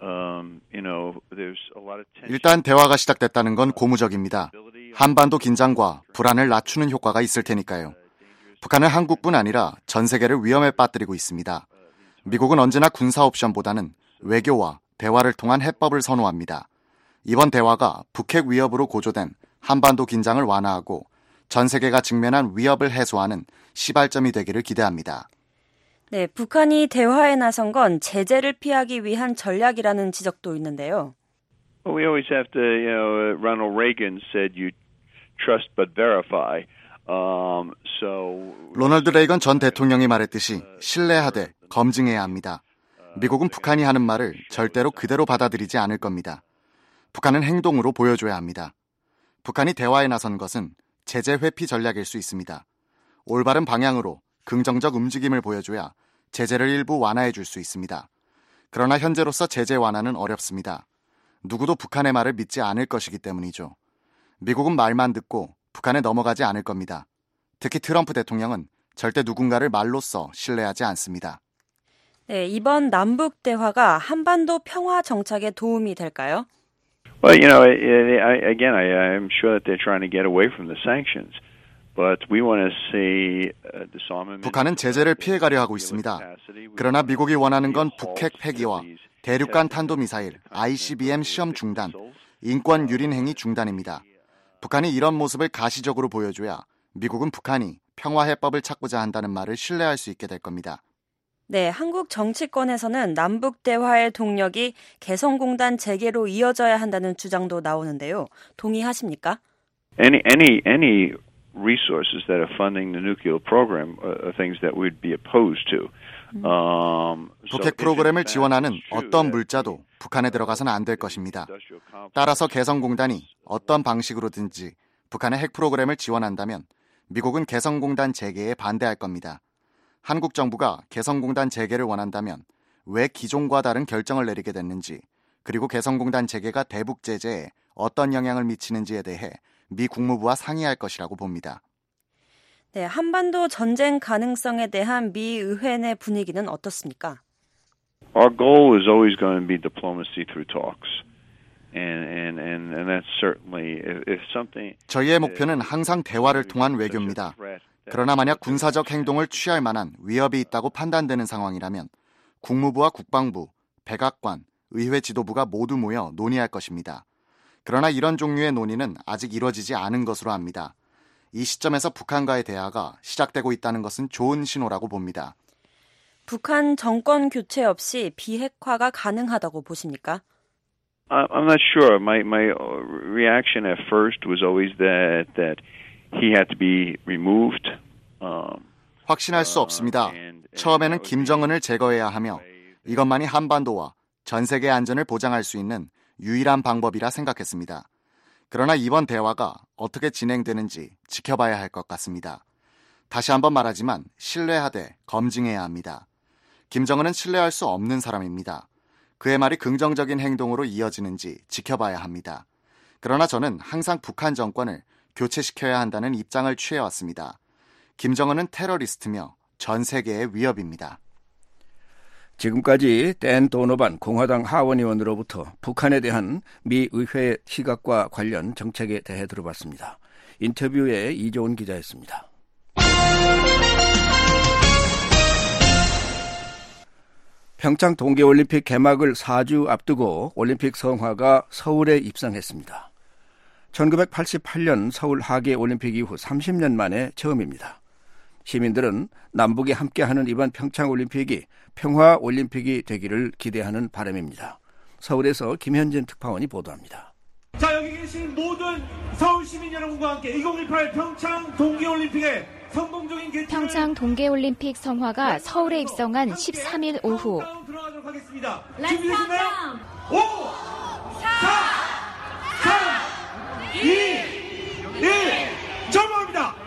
일단 대화가 시작됐다는 건 고무적입니다. 한반도 긴장과 불안을 낮추는 효과가 있을 테니까요. 북한은 한국뿐 아니라 전 세계를 위험에 빠뜨리고 있습니다. 미국은 언제나 군사 옵션보다는 외교와 대화를 통한 해법을 선호합니다. 이번 대화가 북핵 위협으로 고조된 한반도 긴장을 완화하고 전 세계가 직면한 위협을 해소하는 시발점이 되기를 기대합니다. 네, 북한이 대화에 나선 건 제재를 피하기 위한 전략이라는 지적도 있는데요. We always have to, Ronald Reagan said you trust but verify. 로널드 레이건 전 대통령이 말했듯이 신뢰하되 검증해야 합니다. 미국은 북한이 하는 말을 절대로 그대로 받아들이지 않을 겁니다. 북한은 행동으로 보여줘야 합니다. 북한이 대화에 나선 것은 제재 회피 전략일 수 있습니다. 올바른 방향으로 긍정적 움직임을 보여줘야 제재를 일부 완화해 줄 수 있습니다. 그러나 현재로서 제재 완화는 어렵습니다. 누구도 북한의 말을 믿지 않을 것이기 때문이죠. 미국은 말만 듣고 북한에 넘어가지 않을 겁니다. 특히 트럼프 대통령은 절대 누군가를 말로써 신뢰하지 않습니다. 네, 이번 남북 대화가 한반도 평화 정착에 도움이 될까요? Well, I'm sure that they're trying to get away from the sanctions. But we want to see disarmament. 북한은 제재를 피해가려 하고 있습니다. 그러나 미국이 원하는 건 북핵 폐기와 대륙간 탄도미사일 ICBM 시험 중단, 인권 유린 행위 중단입니다. 북한이 이런 모습을 가시적으로 보여줘야 미국은 북한이 평화 해법을 찾고자 한다는 말을 신뢰할 수 있게 될 겁니다. 네, 한국 정치권에서는 남북 대화의 동력이 개성공단 재개로 이어져야 한다는 주장도 나오는데요. 동의하십니까? Any resources that are funding the nuclear program are things that we'd be opposed to. 북핵 프로그램을 지원하는 어떤 물자도 북한에 들어가서는 안 될 것입니다. 따라서 개성공단이 어떤 방식으로든지 북한의 핵 프로그램을 지원한다면 미국은 개성공단 재개에 반대할 겁니다. 한국 정부가 개성공단 재개를 원한다면 왜 기존과 다른 결정을 내리게 됐는지, 그리고 개성공단 재개가 대북 제재에 어떤 영향을 미치는지에 대해 미 국무부와 상의할 것이라고 봅니다. 네, 한반도 전쟁 가능성에 대한 미 의회 내 분위기는 어떻습니까? Our goal is always going to be diplomacy through talks. And that's certainly if something. 저희의 목표는 항상 대화를 통한 외교입니다. 그러나 만약 군사적 행동을 취할 만한 위협이 있다고 판단되는 상황이라면 국무부와 국방부, 백악관, 의회 지도부가 모두 모여 논의할 것입니다. 그러나 이런 종류의 논의는 아직 이루어지지 않은 것으로 압니다. 이 시점에서 북한과의 대화가 시작되고 있다는 것은 좋은 신호라고 봅니다. 북한 정권 교체 없이 비핵화가 가능하다고 보십니까? I'm not sure. My reaction at first was always that he had to be removed. 확신할 수 없습니다. 처음에는 김정은을 제거해야 하며 이것만이 한반도와 전 세계 안전을 보장할 수 있는 유일한 방법이라 생각했습니다. 그러나 이번 대화가 어떻게 진행되는지 지켜봐야 할 것 같습니다. 다시 한번 말하지만 신뢰하되 검증해야 합니다. 김정은은 신뢰할 수 없는 사람입니다. 그의 말이 긍정적인 행동으로 이어지는지 지켜봐야 합니다. 그러나 저는 항상 북한 정권을 교체시켜야 한다는 입장을 취해왔습니다. 김정은은 테러리스트며 전 세계의 위협입니다. 지금까지 댄 도노반 공화당 하원의원으로부터 북한에 대한 미 의회의 시각과 관련 정책에 대해 들어봤습니다. 인터뷰에 이조은 기자였습니다. 평창 동계올림픽 개막을 4주 앞두고 올림픽 성화가 서울에 입성했습니다. 1988년 서울 하계올림픽 이후 30년 만에 처음입니다. 시민들은 남북이 함께하는 이번 평창올림픽이 평화올림픽이 되기를 기대하는 바람입니다. 서울에서 김현진 특파원이 보도합니다. 자, 여기 계신 모든 서울 시민 여러분과 함께 2018 평창 동계올림픽에 평창 동계올림픽 성화가 서울에 입성한 13일 오후. 준비되셨나요? 5, 4, 3, 2, 1, 점호합니다.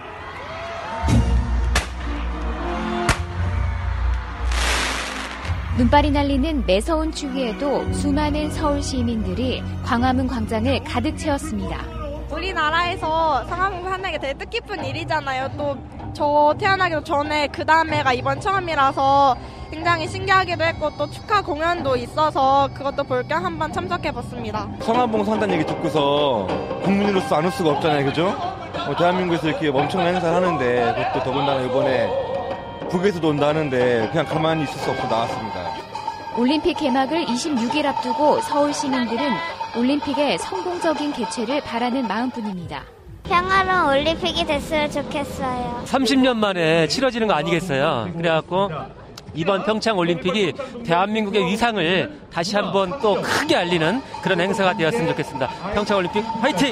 눈발이 날리는 매서운 추위에도 수많은 서울 시민들이 광화문 광장을 가득 채웠습니다. 우리나라에서 상암공사 하는 게 되게 뜻깊은 일이잖아요. 또 저 태어나기도 전에 그 다음에가 이번 처음이라서 굉장히 신기하기도 했고 또 축하 공연도 있어서 그것도 볼 겸 한번 참석해봤습니다. 상암봉사 한다는 얘기 듣고서 국민으로서 안 올 수가 없잖아요. 그죠? 대한민국에서 이렇게 엄청난 행사를 하는데 그것도 더군다나 이번에 북에서도 온다 하는데 그냥 가만히 있을 수 없어 나왔습니다. 올림픽 개막을 26일 앞두고 서울 시민들은 올림픽의 성공적인 개최를 바라는 마음뿐입니다. 평화로운 올림픽이 됐으면 좋겠어요. 30년 만에 치러지는 거 아니겠어요. 그래갖고 이번 평창 올림픽이 대한민국의 위상을 다시 한번 또 크게 알리는 그런 행사가 되었으면 좋겠습니다. 평창 올림픽 화이팅!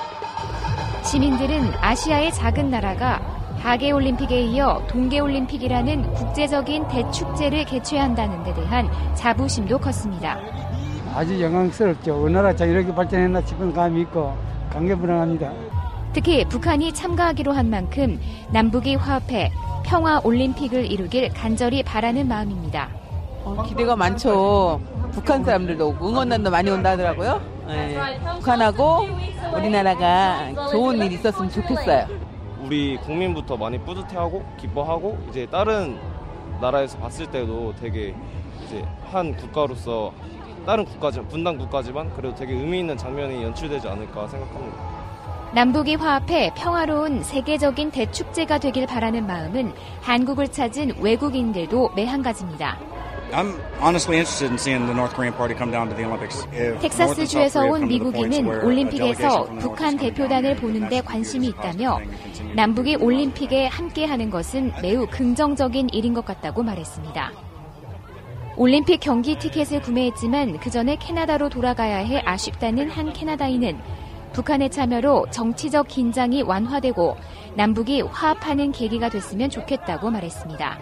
시민들은 아시아의 작은 나라가 하계올림픽에 이어 동계올림픽이라는 국제적인 대축제를 개최한다는 데 대한 자부심도 컸습니다. 아주 영광스럽죠. 우리나라 참 이렇게 발전했나 싶은 감이 있고 감개무량합니다. 특히 북한이 참가하기로 한 만큼 남북이 화합해 평화올림픽을 이루길 간절히 바라는 마음입니다. 기대가 많죠. 북한 사람들도 오고 응원단도 많이 온다 하더라고요. 네. 북한하고 우리나라가 좋은 일이 있었으면 좋겠어요. 우리 국민부터 많이 뿌듯해하고 기뻐하고 이제 다른 나라에서 봤을 때도 되게 이제 한 국가로서 다른 국가지만 분단 국가지만 그래도 되게 의미 있는 장면이 연출되지 않을까 생각합니다. 남북이 화합해 평화로운 세계적인 대축제가 되길 바라는 마음은 한국을 찾은 외국인들도 매한가지입니다. I'm honestly interested in seeing the North Korean party come down to the Olympics. 텍사스주에서 온 미국인은 올림픽에서 북한 대표단을 보는데 관심이 있다며 남북이 올림픽에 함께하는 것은 매우 긍정적인 일인 것 같다고 말했습니다. 올림픽 경기 티켓을 구매했지만 그 전에 캐나다로 돌아가야 해 아쉽다는 한 캐나다인은 북한의 참여로 정치적 긴장이 완화되고 남북이 화합하는 계기가 됐으면 좋겠다고 말했습니다.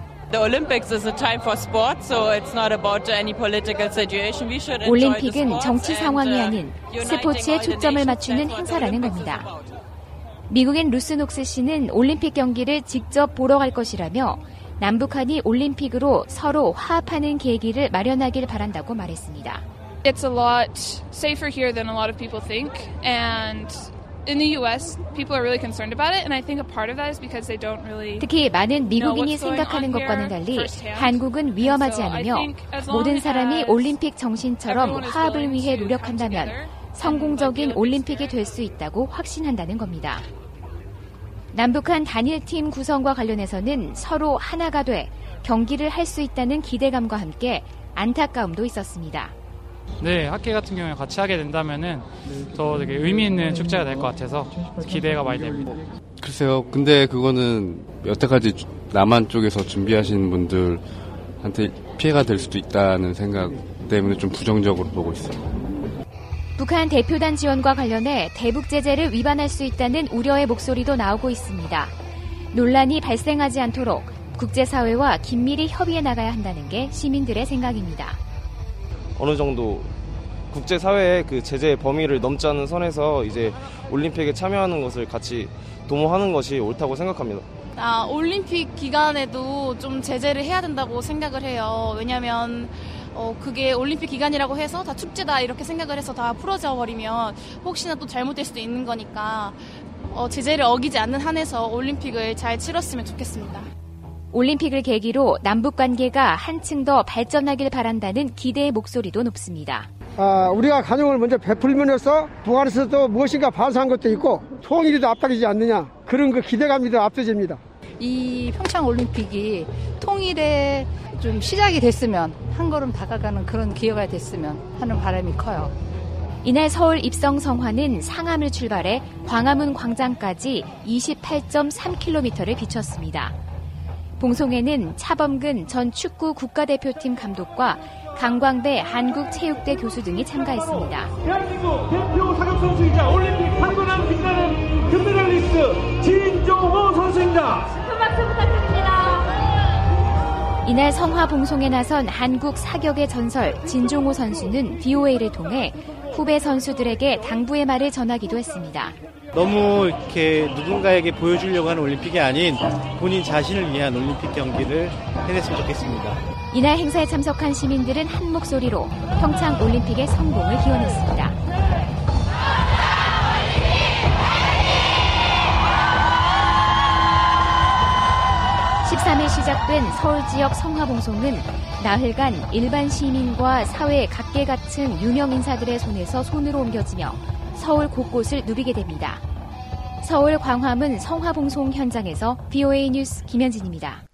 올림픽은 정치 상황이 아닌 스포츠에 초점을 맞추는 행사라는 겁니다. 미국인 루스 녹스 씨는 올림픽 경기를 직접 보러 갈 것이라며 남북한이 올림픽으로 서로 화합하는 계기를 마련하길 바란다고 말했습니다. It's a lot safer here than a lot of people think, and in the U.S., people are really concerned about it, and I think a part of that is because they don't really. 특히 많은 미국인이 생각하는 것과는 달리 한국은 위험하지 않으며 모든 사람이 올림픽 정신처럼 화합을 위해 노력한다면 성공적인 올림픽이 될 수 있다고 확신한다는 겁니다. 남북한 단일팀 구성과 관련해서는 서로 하나가 돼 경기를 할 수 있다는 기대감과 함께 안타까움도 있었습니다. 네, 학계 같은 경우에 같이 하게 된다면은 더 되게 의미 있는 축제가 될 것 같아서 기대가 많이 됩니다. 글쎄요, 근데 그거는 여태까지 남한 쪽에서 준비하신 분들한테 피해가 될 수도 있다는 생각 때문에 좀 부정적으로 보고 있어요. 북한 대표단 지원과 관련해 대북 제재를 위반할 수 있다는 우려의 목소리도 나오고 있습니다. 논란이 발생하지 않도록 국제사회와 긴밀히 협의해 나가야 한다는 게 시민들의 생각입니다. 어느 정도 국제사회의 그 제재의 범위를 넘지 않는 선에서 이제 올림픽에 참여하는 것을 같이 도모하는 것이 옳다고 생각합니다. 올림픽 기간에도 좀 제재를 해야 된다고 생각을 해요. 왜냐하면 그게 올림픽 기간이라고 해서 다 축제다 이렇게 생각을 해서 다 풀어져 버리면 혹시나 또 잘못될 수도 있는 거니까 제재를 어기지 않는 한에서 올림픽을 잘 치렀으면 좋겠습니다. 올림픽을 계기로 남북관계가 한층 더 발전하길 바란다는 기대의 목소리도 높습니다. 우리가 관용을 먼저 베풀면서 북한에서도 무엇인가 반사한 것도 있고 통일이 더 압박이지 않느냐 그런 그 기대감이 더 앞서집니다. 이 평창올림픽이 통일의 좀 시작이 됐으면 한 걸음 다가가는 그런 기회가 됐으면 하는 바람이 커요. 이날 서울 입성 성화는 상암을 출발해 광화문 광장까지 28.3km를 비췄습니다. 봉송에는 차범근 전 축구 국가대표팀 감독과 강광배 한국체육대 교수 등이 참가했습니다. 대한민국 대표 사격 선수이자 올림픽 8번 빛나는 금메달리스트 진종호 선수입니다. 큰 박수 부탁드립니다. 이날 성화 봉송에 나선 한국 사격의 전설 진종호 선수는 BOA를 통해 후배 선수들에게 당부의 말을 전하기도 했습니다. 너무 이렇게 누군가에게 보여주려고 하는 올림픽이 아닌 본인 자신을 위한 올림픽 경기를 해냈으면 좋겠습니다. 이날 행사에 참석한 시민들은 한 목소리로 평창 올림픽의 성공을 기원했습니다. 13일 시작된 서울 지역 성화봉송은 나흘간 일반 시민과 사회 각계각층 유명 인사들의 손에서 손으로 옮겨지며 서울 곳곳을 누비게 됩니다. 서울 광화문 성화봉송 현장에서 BOA 뉴스 김현진입니다.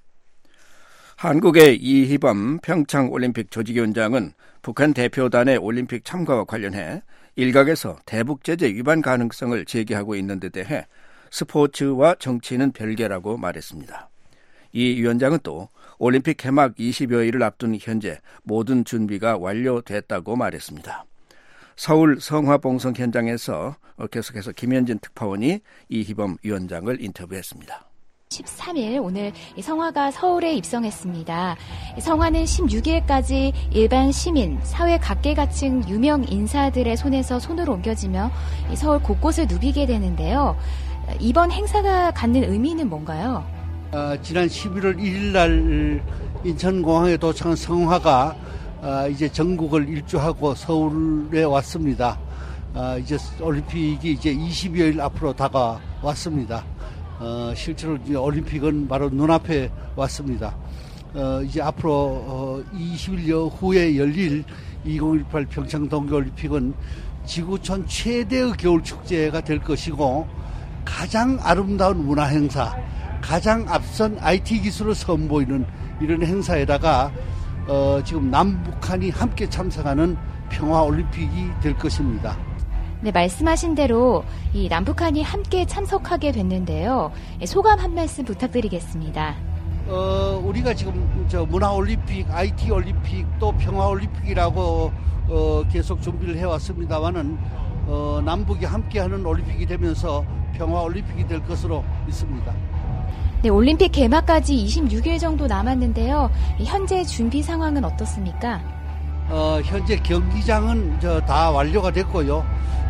한국의 이희범 평창올림픽 조직위원장은 북한 대표단의 올림픽 참가와 관련해 일각에서 대북제재 위반 가능성을 제기하고 있는 데 대해 스포츠와 정치는 별개라고 말했습니다. 이 위원장은 또 올림픽 개막 20여일을 앞둔 현재 모든 준비가 완료됐다고 말했습니다. 서울 성화봉송 현장에서 계속해서 김현진 특파원이 이희범 위원장을 인터뷰했습니다. 13일 오늘 성화가 서울에 입성했습니다. 성화는 16일까지 일반 시민, 사회 각계각층 유명 인사들의 손에서 손으로 옮겨지며 서울 곳곳을 누비게 되는데요. 이번 행사가 갖는 의미는 뭔가요? 지난 11월 1일 날 인천공항에 도착한 성화가 이제 전국을 일주하고 서울에 왔습니다. 이제 올림픽이 이제 20여일 앞으로 다가왔습니다. 실제로 이제 올림픽은 바로 눈앞에 왔습니다. 이제 앞으로 20일 후에 열릴 2018 평창 동계올림픽은 지구촌 최대의 겨울축제가 될 것이고 가장 아름다운 문화행사, 가장 앞선 IT 기술을 선보이는 이런 행사에다가 지금 남북한이 함께 참석하는 평화올림픽이 될 것입니다. 네, 말씀하신 대로 이 남북한이 함께 참석하게 됐는데요. 소감 한 말씀 부탁드리겠습니다. 우리가 지금 문화올림픽, IT올림픽 또 평화올림픽이라고 계속 준비를 해왔습니다만은 남북이 함께하는 올림픽이 되면서 평화올림픽이 될 것으로 믿습니다. 네, 올림픽 개막까지 26일 정도 남았는데요. 현재 준비 상황은 어떻습니까? 현재 경기장은 다 완료가 됐고요.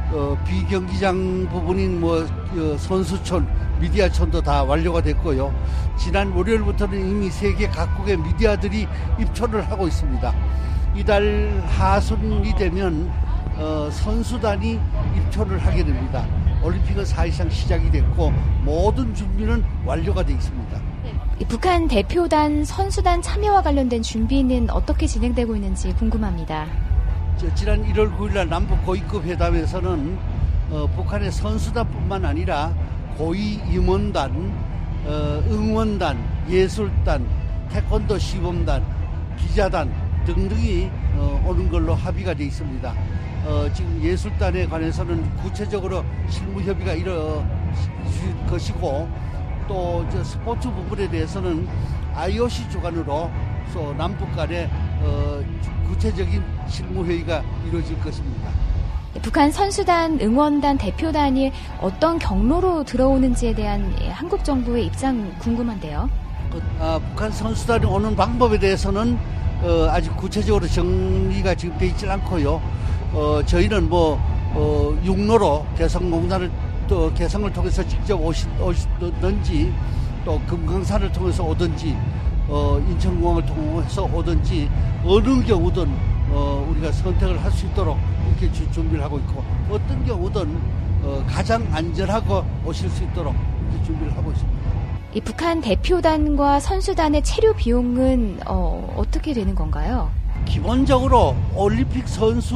비경기장 부분인 선수촌, 미디어촌도 다 완료가 됐고요. 지난 월요일부터는 이미 세계 각국의 미디어들이 입촌을 하고 있습니다. 이달 하순이 되면 선수단이 입촌을 하게 됩니다. 올림픽은 사실상 시작이 됐고 모든 준비는 완료가 되어 있습니다. 북한 대표단, 선수단 참여와 관련된 준비는 어떻게 진행되고 있는지 궁금합니다. 지난 1월 9일 남북 고위급 회담에서는 북한의 선수단뿐만 아니라 고위 임원단, 응원단, 예술단, 태권도 시범단, 기자단 등등이 오는 걸로 합의가 되어 있습니다. 지금 예술단에 관해서는 구체적으로 실무 협의가 이루어질 것이고 또 스포츠 부분에 대해서는 IOC 주관으로 남북 간의 구체적인 실무 회의가 이루어질 것입니다. 북한 선수단, 응원단, 대표단이 어떤 경로로 들어오는지에 대한 한국 정부의 입장 궁금한데요. 북한 선수단이 오는 방법에 대해서는 아직 구체적으로 정리가 지금 되어 있지 않고요. 저희는 육로로 개성공단을 또 개성을 통해서 직접 오시든지 또 금강산을 통해서 오든지 인천공항을 통해서 오든지 어느 경우든 우리가 선택을 할 수 있도록 이렇게 준비를 하고 있고 어떤 경우든 가장 안전하고 오실 수 있도록 이렇게 준비를 하고 있습니다. 이 북한 대표단과 선수단의 체류 비용은 어떻게 되는 건가요? 기본적으로 올림픽 선수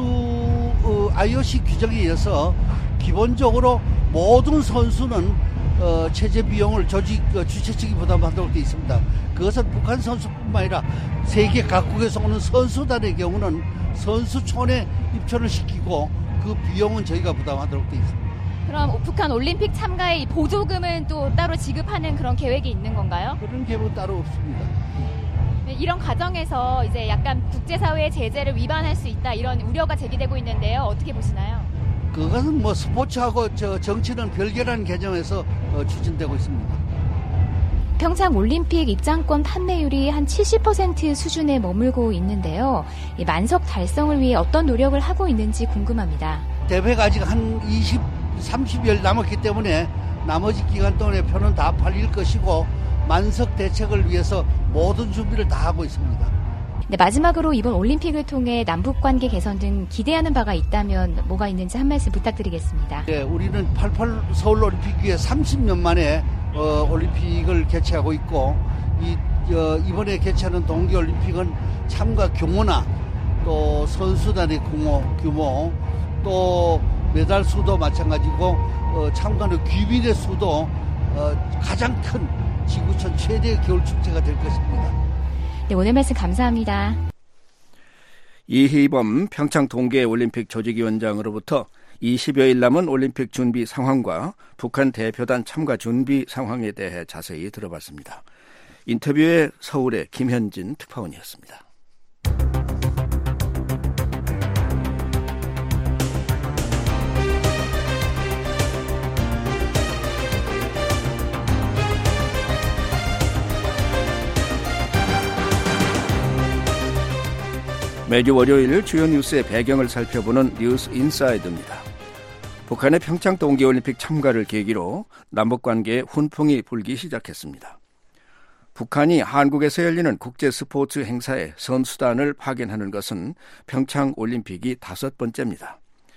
IOC 규정에 의해서 기본적으로 모든 선수는 체제 비용을 주최 측이 부담하도록 되어 있습니다. 그것은 북한 선수뿐만 아니라 세계 각국에서 오는 선수단의 경우는 선수촌에 입촌을 시키고 그 비용은 저희가 부담하도록 되어 있습니다. 그럼 북한 올림픽 참가의 보조금은 또 따로 지급하는 그런 계획이 있는 건가요? 그런 계획은 따로 없습니다. 네, 이런 과정에서 이제 약간 국제사회의 제재를 위반할 수 있다 이런 우려가 제기되고 있는데요. 어떻게 보시나요? 그것은 스포츠하고 정치는 별개라는 개념에서 추진되고 있습니다. 평창 올림픽 입장권 판매율이 한 70% 수준에 머물고 있는데요. 이 만석 달성을 위해 어떤 노력을 하고 있는지 궁금합니다. 대회가 아직 한 30일 남았기 때문에 나머지 기간 동안에 표는 다 팔릴 것이고 만석 대책을 위해서 모든 준비를 다 하고 있습니다. 네, 마지막으로 이번 올림픽을 통해 남북관계 개선 등 기대하는 바가 있다면 뭐가 있는지 한 말씀 부탁드리겠습니다. 네, 우리는 88 서울올림픽 위에 30년 만에 올림픽을 개최하고 있고 이번에 개최하는 동계올림픽은 참가 규모나 또 선수단의 규모 또 메달 수도 마찬가지고 참가하는 귀빈의 수도 가장 큰 지구촌 최대의 겨울축제가 될 것입니다. 네, 오늘 말씀 감사합니다. 이희범 평창 동계올림픽 조직위원장으로부터 20여일 남은 올림픽 준비 상황과 북한 대표단 참가 준비 상황에 대해 자세히 들어봤습니다. 인터뷰에 서울의 김현진 특파원이었습니다. 매주 월요일 주요 뉴스의 배경을 살펴보는 뉴스 인사이드입니다. 북한의 평창 동계올림픽 참가를 계기로 남북관계에 훈풍이 불기 시작했습니다. 북한이 한국에서 열리는 국제 스포츠 행사에 선수단을 파견하는 것은 평창 올림픽이 5번째입니다.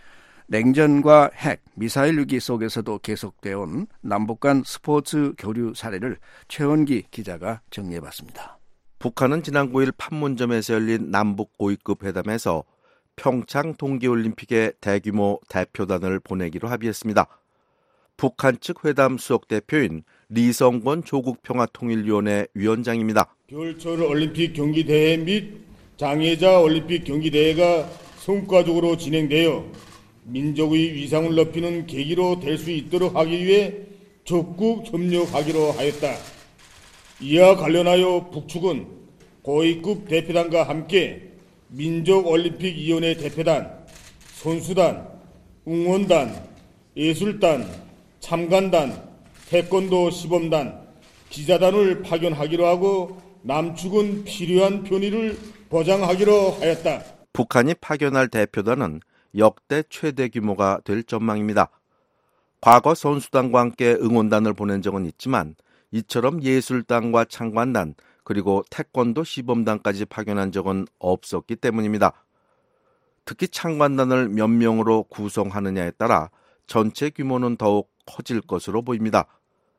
냉전과 핵, 미사일 위기 속에서도 계속되어 온 남북 간 스포츠 교류 사례를 최원기 기자가 정리해봤습니다. 북한은 지난 9일 판문점에서 열린 남북 고위급 회담에서 평창 동계올림픽에 대규모 대표단을 보내기로 합의했습니다. 북한 측 회담 수석 대표인 리성권 조국평화통일위원회 위원장입니다. 겨울철 올림픽 경기대회 및 장애자 올림픽 경기대회가 성과적으로 진행되어 민족의 위상을 높이는 계기로 될 수 있도록 하기 위해 적극 협력하기로 하였다. 이와 관련하여 북측은 고위급 대표단과 함께 민족올림픽위원회 대표단, 선수단, 응원단, 예술단, 참관단, 태권도 시범단, 기자단을 파견하기로 하고 남측은 필요한 편의를 보장하기로 하였다. 북한이 파견할 대표단은 역대 최대 규모가 될 전망입니다. 과거 선수단과 함께 응원단을 보낸 적은 있지만 이처럼 예술단과 참관단 그리고 태권도 시범단까지 파견한 적은 없었기 때문입니다. 특히 참관단을 몇 명으로 구성하느냐에 따라 전체 규모는 더욱 커질 것으로 보입니다.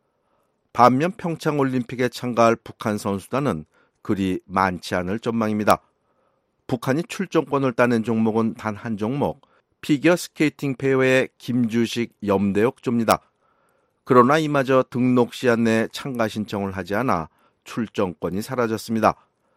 반면 평창올림픽에 참가할 북한 선수단은 그리 많지 않을 전망입니다. 북한이 출전권을 따낸 종목은 단 한 종목, 피겨스케이팅 페어의 김주식, 염대옥 조입니다. 그러나 이마저 등록 시한 내에 참가 신청을 하지 않아 출전권이 사라졌습니다.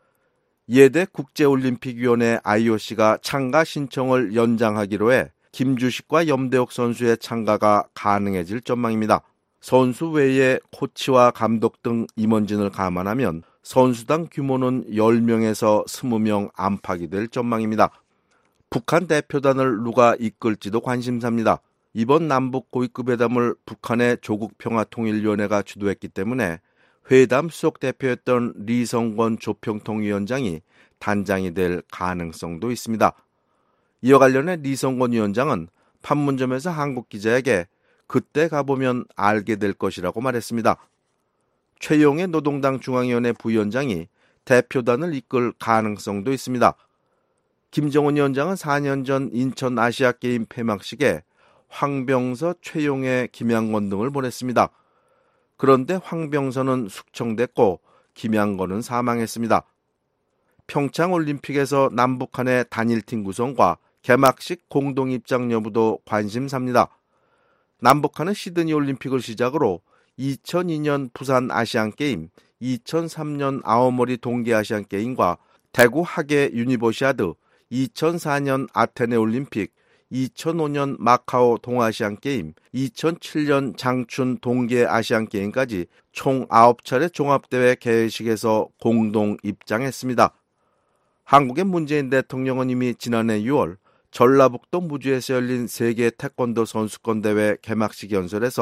예대 국제올림픽위원회 IOC가 참가 신청을 연장하기로 해 김주식과 염대옥 선수의 참가가 가능해질 전망입니다. 선수 외에 코치와 감독 등 임원진을 감안하면 선수단 규모는 10명에서 20명 안팎이 될 전망입니다. 북한 대표단을 누가 이끌지도 관심사입니다. 이번 남북 고위급 회담을 북한의 조국평화통일위원회가 주도했기 때문에 회담 수석 대표였던 리성권 조평통위원장이 단장이 될 가능성도 있습니다. 이와 관련해 리성권 위원장은 판문점에서 한국 기자에게 그때 가보면 알게 될 것이라고 말했습니다. 최용해 노동당 중앙위원회 부위원장이 대표단을 이끌 가능성도 있습니다. 김정은 위원장은 4년 전 인천 아시아게임 폐막식에 황병서, 최용해, 김양건 등을 보냈습니다. 그런데 황병서는 숙청됐고 김양건은 사망했습니다. 평창올림픽에서 남북한의 단일팀 구성과 개막식 공동 입장 여부도 관심사입니다. 남북한은 시드니 올림픽을 시작으로 2002년 부산 아시안게임, 2003년 아오모리 동계아시안게임과 대구 하계 유니버시아드, 2004년 아테네 올림픽, 2005년 마카오 동아시안게임, 2007년 장춘 동계아시안게임까지 총 9차례 종합대회 개회식에서 공동 입장했습니다. 한국의 문재인 대통령은 이미 지난해 6월 전라북도 무주에서 열린 세계 태권도 선수권대회 개막식 연설에서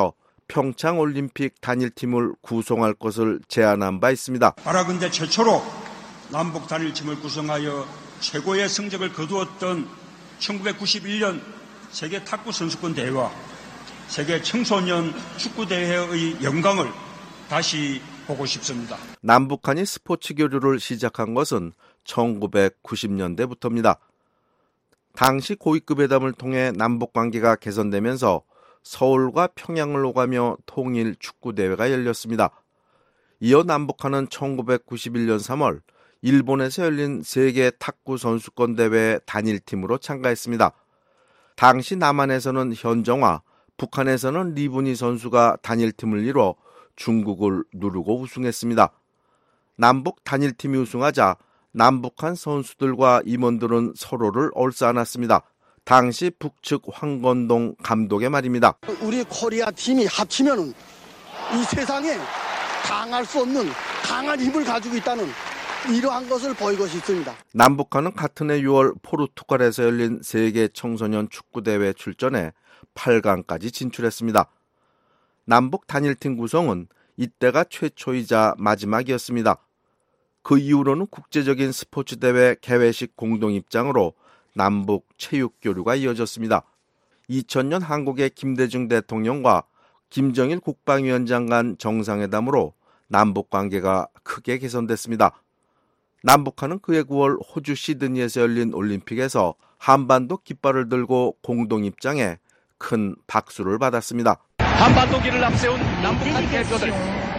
평창올림픽 단일팀을 구성할 것을 제안한 바 있습니다. 파라근대 최초로 남북 단일팀을 구성하여 최고의 성적을 거두었던 1991년 세계 탁구 선수권 대회와 세계 청소년 축구 대회의 영광을 다시 보고 싶습니다. 남북한이 스포츠 교류를 시작한 것은 1990년대부터입니다. 당시 고위급 회담을 통해 남북 관계가 개선되면서 서울과 평양을 오가며 통일 축구 대회가 열렸습니다. 이어 남북한은 1991년 3월 일본에서 열린 세계 탁구 선수권 대회 단일팀으로 참가했습니다. 당시 남한에서는 현정화, 북한에서는 리분이 선수가 단일팀을 이뤄 중국을 누르고 우승했습니다. 남북 단일팀이 우승하자 남북한 선수들과 임원들은 서로를 얼싸안았습니다. 당시 북측 황건동 감독의 말입니다. 우리 코리아 팀이 합치면 이 세상에 강할 수 없는 강한 힘을 가지고 있다는 이러한 것을 보이고 싶습니다. 남북한은 같은 해 6월 포르투갈에서 열린 세계 청소년 축구대회 출전해 8강까지 진출했습니다. 남북 단일팀 구성은 이때가 최초이자 마지막이었습니다. 그 이후로는 국제적인 스포츠 대회 개회식 공동 입장으로 남북 체육 교류가 이어졌습니다. 2000년 한국의 김대중 대통령과 김정일 국방위원장 간 정상회담으로 남북 관계가 크게 개선됐습니다. 남북한은 그해 9월 호주 시드니에서 열린 올림픽에서 한반도 깃발을 들고 공동 입장에 큰 박수를 받았습니다. 한반도기를 앞세운 남북한 대표들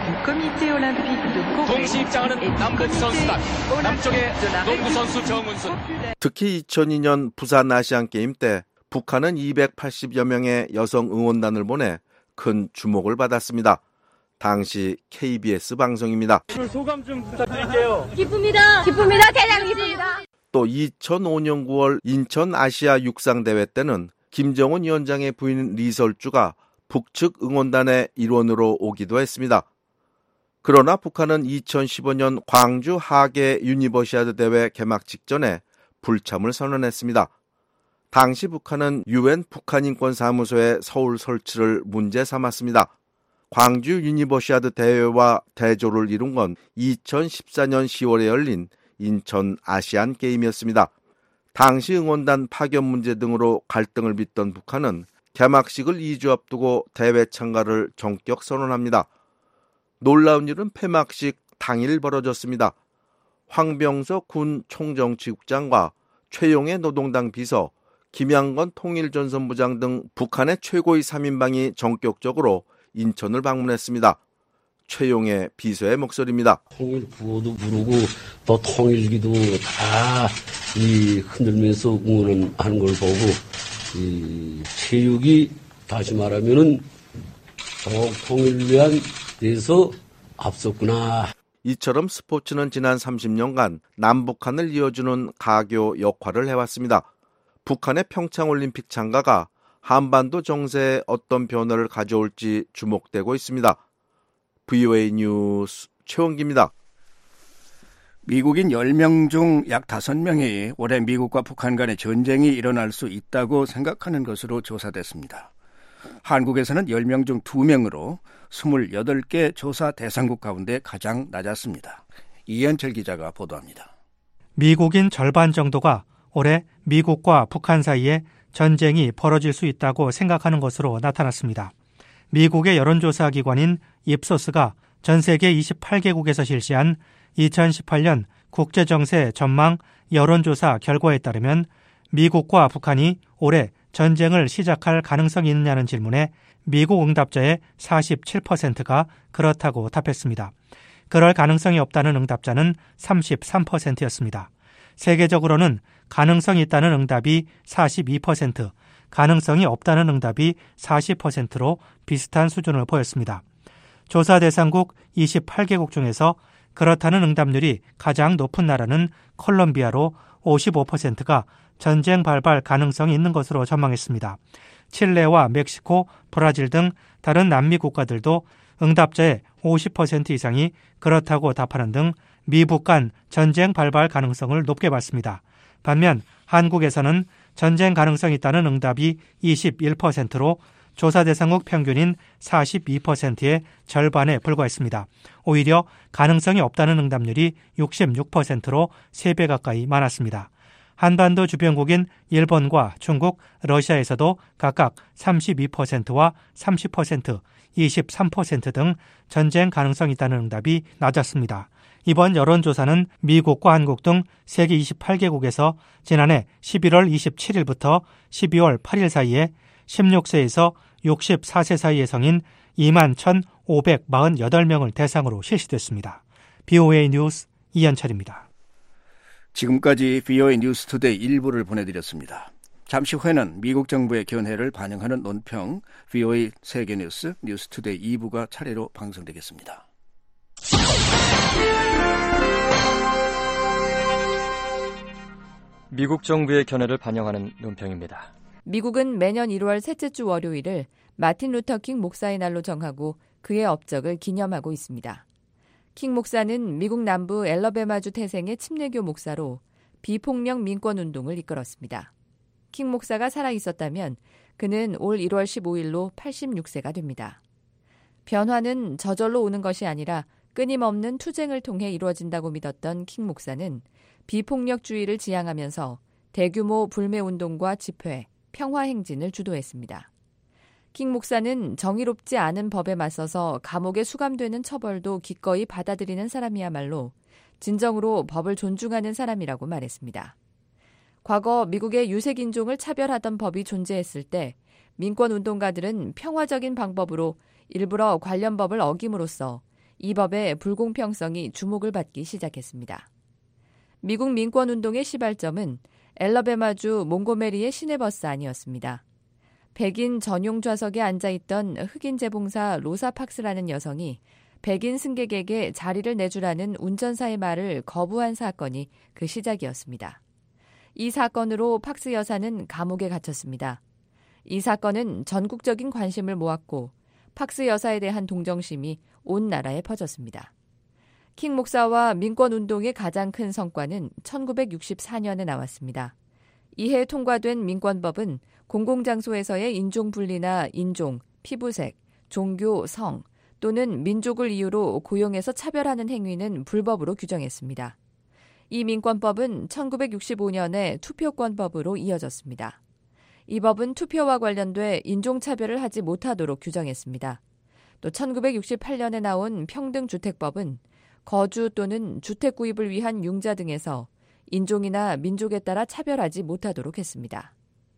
동시 입장하는 남북 선수단 남쪽의 농구 선수 정은순. 특히 2002년 부산 아시안게임 때 북한은 280여 명의 여성 응원단을 보내 큰 주목을 받았습니다. 당시 KBS 방송입니다. 소감 좀 부탁드릴게요. 기쁩니다. 기쁩니다. 대단히 기쁩니다. 또 2005년 9월 인천 아시아 육상대회 때는 김정은 위원장의 부인 리설주가 북측 응원단의 일원으로 오기도 했습니다. 그러나 북한은 2015년 광주 하계 유니버시아드 대회 개막 직전에 불참을 선언했습니다. 당시 북한은 UN 북한인권사무소의 서울 설치를 문제 삼았습니다. 광주 유니버시아드 대회와 대조를 이룬 건 2014년 10월에 열린 인천 아시안 게임이었습니다. 당시 응원단 파견 문제 등으로 갈등을 빚던 북한은 개막식을 2주 앞두고 대회 참가를 전격 선언합니다. 놀라운 일은 폐막식 당일 벌어졌습니다. 황병석 군 총정치국장과 최용해 노동당 비서, 김양건 통일전선부장 등 북한의 최고의 3인방이 전격적으로 인천을 방문했습니다. 최용해 비서의 목소리입니다. 통일 구호도 부르고 또 통일기도 다 흔들면서 응원하는 걸 보고 이 체육이 다시 말하면은 통일을 위한 데서 앞섰구나. 이처럼 스포츠는 지난 30년간 남북한을 이어주는 가교 역할을 해왔습니다. 북한의 평창올림픽 참가가 한반도 정세에 어떤 변화를 가져올지 주목되고 있습니다. VOA 뉴스 최원기입니다. 미국인 10명 중 약 5명이 올해 미국과 북한 간의 전쟁이 일어날 수 있다고 생각하는 것으로 조사됐습니다. 한국에서는 10명 중 2명으로 28개 조사 대상국 가운데 가장 낮았습니다. 이현철 기자가 보도합니다. 미국인 절반 정도가 올해 미국과 북한 사이에 전쟁이 벌어질 수 있다고 생각하는 것으로 나타났습니다. 미국의 여론조사 기관인 입소스가 전 세계 28개국에서 실시한 2018년 국제정세 전망 여론조사 결과에 따르면 미국과 북한이 올해 전쟁을 시작할 가능성이 있느냐는 질문에 미국 응답자의 47%가 그렇다고 답했습니다. 그럴 가능성이 없다는 응답자는 33%였습니다. 세계적으로는 가능성이 있다는 응답이 42%, 가능성이 없다는 응답이 40%로 비슷한 수준을 보였습니다. 조사 대상국 28개국 중에서 그렇다는 응답률이 가장 높은 나라는 콜롬비아로 55%가 전쟁 발발 가능성이 있는 것으로 전망했습니다. 칠레와 멕시코, 브라질 등 다른 남미 국가들도 응답자의 50% 이상이 그렇다고 답하는 등 미북 간 전쟁 발발 가능성을 높게 봤습니다. 반면 한국에서는 전쟁 가능성이 있다는 응답이 21%로 조사 대상국 평균인 42%의 절반에 불과했습니다. 오히려 가능성이 없다는 응답률이 66%로 3배 가까이 많았습니다. 한반도 주변국인 일본과 중국, 러시아에서도 각각 32%와 30%, 23% 등 전쟁 가능성이 있다는 응답이 낮았습니다. 이번 여론조사는 미국과 한국 등 세계 28개국에서 지난해 11월 27일부터 12월 8일 사이에 16세에서 64세 사이의 성인 21,548명을 대상으로 실시됐습니다. BOA 뉴스 이현철입니다. 지금까지 BOA 뉴스 투데이 1부를 보내드렸습니다. 잠시 후에는 미국 정부의 견해를 반영하는 논평 BOA 세계뉴스 뉴스 투데이 2부가 차례로 방송되겠습니다. 미국 정부의 견해를 반영하는 논평입니다. 미국은 매년 1월 셋째 주 월요일을 마틴 루터킹 목사의 날로 정하고 그의 업적을 기념하고 있습니다. 킹 목사는 미국 남부 앨러베마주 태생의 침례교 목사로 비폭력 민권운동을 이끌었습니다. 킹 목사가 살아있었다면 그는 올 1월 15일로 86세가 됩니다. 변화는 저절로 오는 것이 아니라 끊임없는 투쟁을 통해 이루어진다고 믿었던 킹 목사는 비폭력주의를 지향하면서 대규모 불매운동과 집회, 평화행진을 주도했습니다. 킹 목사는 정의롭지 않은 법에 맞서서 감옥에 수감되는 처벌도 기꺼이 받아들이는 사람이야말로 진정으로 법을 존중하는 사람이라고 말했습니다. 과거 미국의 유색인종을 차별하던 법이 존재했을 때 민권운동가들은 평화적인 방법으로 일부러 관련 법을 어김으로써 이 법의 불공평성이 주목을 받기 시작했습니다. 미국 민권운동의 시발점은 앨러베마주 몽고메리의 시내버스 안이었습니다. 백인 전용 좌석에 앉아있던 흑인 재봉사 로사 팍스라는 여성이 백인 승객에게 자리를 내주라는 운전사의 말을 거부한 사건이 그 시작이었습니다. 이 사건으로 팍스 여사는 감옥에 갇혔습니다. 이 사건은 전국적인 관심을 모았고 팍스 여사에 대한 동정심이 온 나라에 퍼졌습니다. 킹 목사와 민권운동의 가장 큰 성과는 1964년에 나왔습니다. 이해 통과된 민권법은 공공장소에서의 인종분리나 인종, 피부색, 종교, 성 또는 민족을 이유로 고용해서 차별하는 행위는 불법으로 규정했습니다. 이 민권법은 1965년에 투표권법으로 이어졌습니다. 이 법은 투표와 관련돼 인종차별을 하지 못하도록 규정했습니다. 또 1968년에 나온 평등주택법은 거주 또는 주택 구입을 위한 융자 등에서 인종이나 민족에 따라 차별하지 못하도록 했습니다.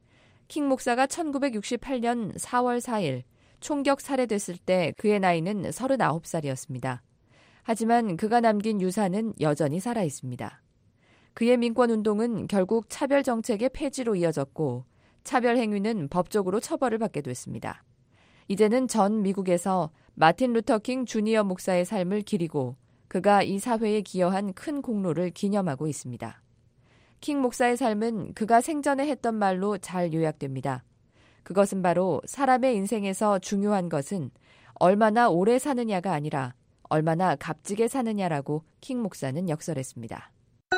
킹 목사가 1968년 4월 4일 총격 살해됐을 때 그의 나이는 39살이었습니다. 하지만 그가 남긴 유산은 여전히 살아있습니다. 그의 민권운동은 결국 차별 정책의 폐지로 이어졌고 차별 행위는 법적으로 처벌을 받게 됐습니다. 이제는 전 미국에서 마틴 루터킹 주니어 목사의 삶을 기리고 그가 이 사회에 기여한 큰 공로를 기념하고 있습니다. 킹 목사의 삶은 그가 생전에 했던 말로 잘 요약됩니다. 그것은 바로 사람의 인생에서 중요한 것은 얼마나 오래 사느냐가 아니라 얼마나 값지게 사느냐라고 킹 목사는 역설했습니다.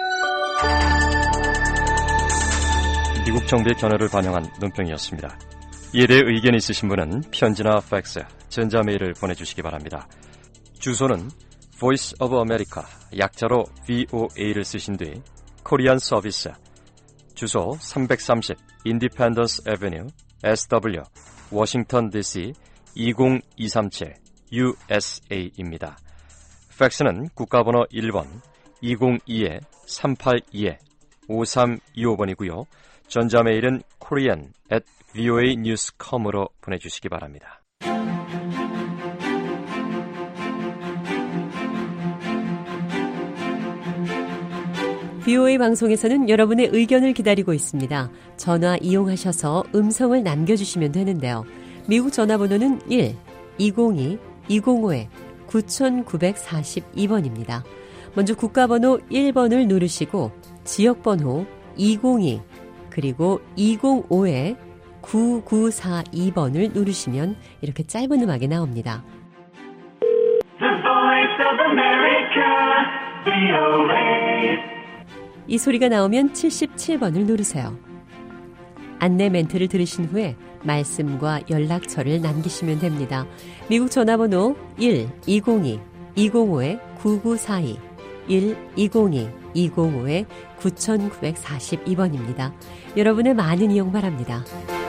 미국 정부의 견해를 반영한 논평이었습니다. 이에 대해 의견이 있으신 분은 편지나 팩스, 전자메일을 보내주시기 바랍니다. 주소는 Voice of America, 약자로 VOA를 쓰신 뒤 코리안 서비스, 주소 330 Independence Avenue, SW, 워싱턴 DC 20237 USA입니다. 팩스는 국가번호 1번 202-382-5325번이고요. 전자메일은 korean@voanews.com으로 보내주시기 바랍니다. BOA 방송에서는 여러분의 의견을 기다리고 있습니다. 전화 이용하셔서 음성을 남겨주시면 되는데요. 미국 전화번호는 1-202-205-9942번입니다. 먼저 국가번호 1번을 누르시고 지역번호 202 그리고 205-9942번을 누르시면 이렇게 짧은 음악이 나옵니다. The Voice of America, VOA. 이 소리가 나오면 77번을 누르세요. 안내 멘트를 들으신 후에 말씀과 연락처를 남기시면 됩니다. 미국 전화번호 1-202-205-9942 1-202-205-9942번입니다. 여러분의 많은 이용 바랍니다.